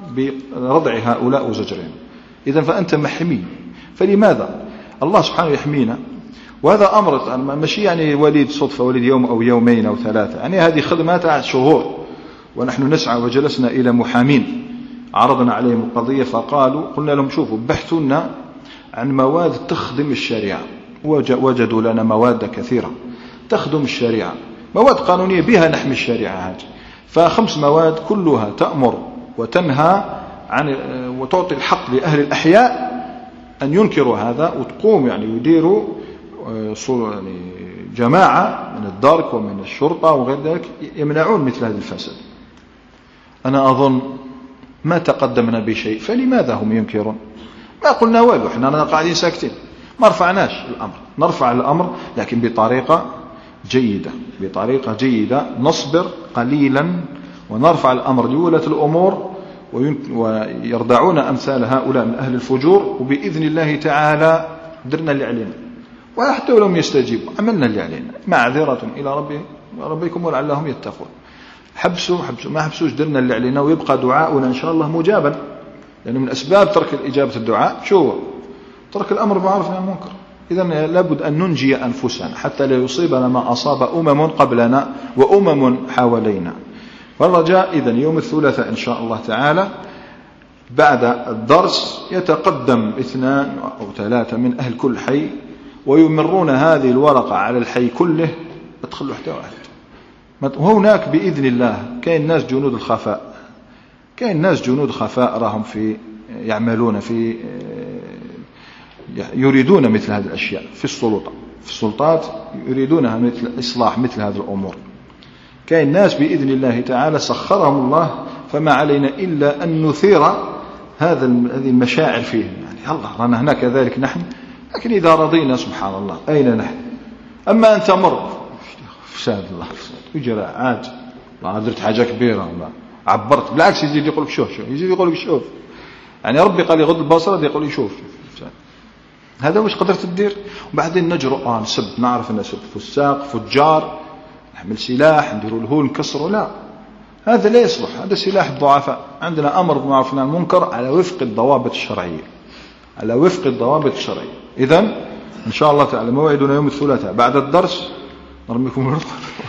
برضع هؤلاء وزجرهم. إذن فأنت محمي. فلماذا؟ الله سبحانه يحمينا، وهذا أمر ماشي يعني وليد صدفة، وليد يوم أو يومين أو 3، يعني هذه خدمات شهور. ونحن نسعى وجلسنا إلى محامين عرضنا عليهم القضية، فقالوا قلنا لهم شوفوا بحثوا لنا عن مواد تخدم الشريعة، وجدوا لنا مواد كثيرة تخدم الشريعة، مواد قانونية بها نحمي الشريعة هذه. ف5 مواد كلها تأمر وتنهى عن وتعطي الحق لأهل الأحياء أن ينكروا هذا، وتقوم يعني يديروا يعني جماعة من الدرك ومن الشرطة وغير ذلك يمنعون مثل هذا الفساد. أنا أظن ما تقدمنا بشيء، فلماذا هم ينكرون؟ ما قلنا والو، احنا قاعدين ساكتين، ما رفعناش الأمر. نرفع الأمر لكن بطريقة جيدة، بطريقة جيدة، نصبر قليلا ونرفع الأمر لولاة الأمور ويردعون أمثال هؤلاء من أهل الفجور، وبإذن الله تعالى درنا اللي علينا. وحتى لم يستجيبوا عملنا اللي علينا، معذرة إلى ربكم ولعلهم يتقون. حبسوا ما حبسوش، درنا اللي علينا، ويبقى دعاؤنا إن شاء الله مجابا. لأنه من أسباب ترك الإجابة الدعاء شو؟ ترك الأمر بالمعروف والنهي عن المنكر. إذن لابد أن ننجي أنفسنا حتى لا يصيبنا ما أصاب قبلنا وأمم حوالينا. والرجاء إذن يوم الثلاثاء إن شاء الله تعالى بعد الدرس يتقدم 2 أو 3 من أهل كل حي ويمرون هذه الورقة على الحي كله، ادخلوا حتى واحد. وهناك بإذن الله كاين ناس جنود الخفاء، كاين ناس جنود خفاء راهم يعملون يريدون مثل هذه الأشياء في السلطات يريدونها مثل إصلاح مثل هذه الأمور. كاين ناس بإذن الله تعالى سخرهم الله، فما علينا إلا أن نثير هذه المشاعر فيهم. يعني الله رانا هنا كذلك نحن، لكن إذا رضينا سبحان الله أين نحن؟ أما أن تمر فساد الله يجرى عاد الله درت حاجة كبيرة الله عبرت، بالعكس يزيد يقولك شوف يزيد يقولك شوف. يعني ربي قال يغض البصر، يقول لي شوف. هذا واش قدرت تدير. وبعدين نجرؤ نسب، نعرف نسب فساق فجار، نحمل سلاح نديروا له نكسره، لا هذا لا يصلح، هذا سلاح الضعفاء. عندنا أمر بالمعروف والنهي عن المنكر على وفق الضوابط الشرعية، على وفق الضوابط الشرعية. إذن إن شاء الله تعالى موعدنا يوم الثلاثاء بعد الدرس، نرميكم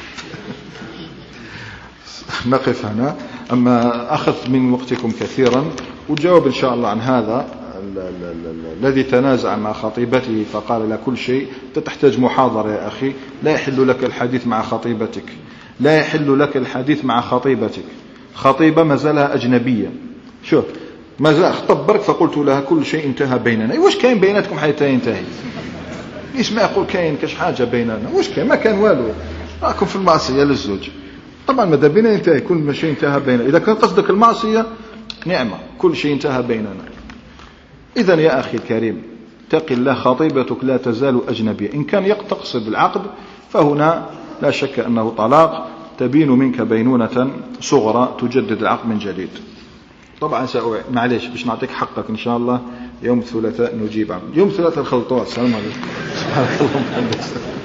نقف هنا. أما أخذ من وقتكم كثيرا، وجاوب إن شاء الله عن هذا الذي تنازع مع خطيبته فقال لا كل شيء. تحتاج محاضرة يا أخي. لا يحل لك الحديث مع خطيبتك، لا يحل لك الحديث مع خطيبتك. خطيبة ما زالها أجنبية، شوف ما زال خطب برك فقلت لها كل شيء انتهى بيننا. واش كاين بيناتكم حتى ينتهي؟ ليش ما يقول كاين كاش حاجة بيننا؟ واش كاين؟ ما كان والو، راكم في المعصية للزوج. طبعا ماذا بينا ينتهي، كل شيء انتهى بيننا. إذا كان قصدك المعصية نعمة، كل شيء انتهى بيننا. إذن يا أخي الكريم اتق الله، خطيبتك لا تزال أجنبية. إن كان تقصد العقد فهنا لا شك أنه طلاق، تبين منك بينونة صغرى تجدد العقد من جديد. طبعا معليش باش نعطيك حقك إن شاء الله يوم الثلاثاء نجيب عنه. يوم الثلاثاء الخلطوات. السلام عليكم. سبحانك اللهم وبحمدك.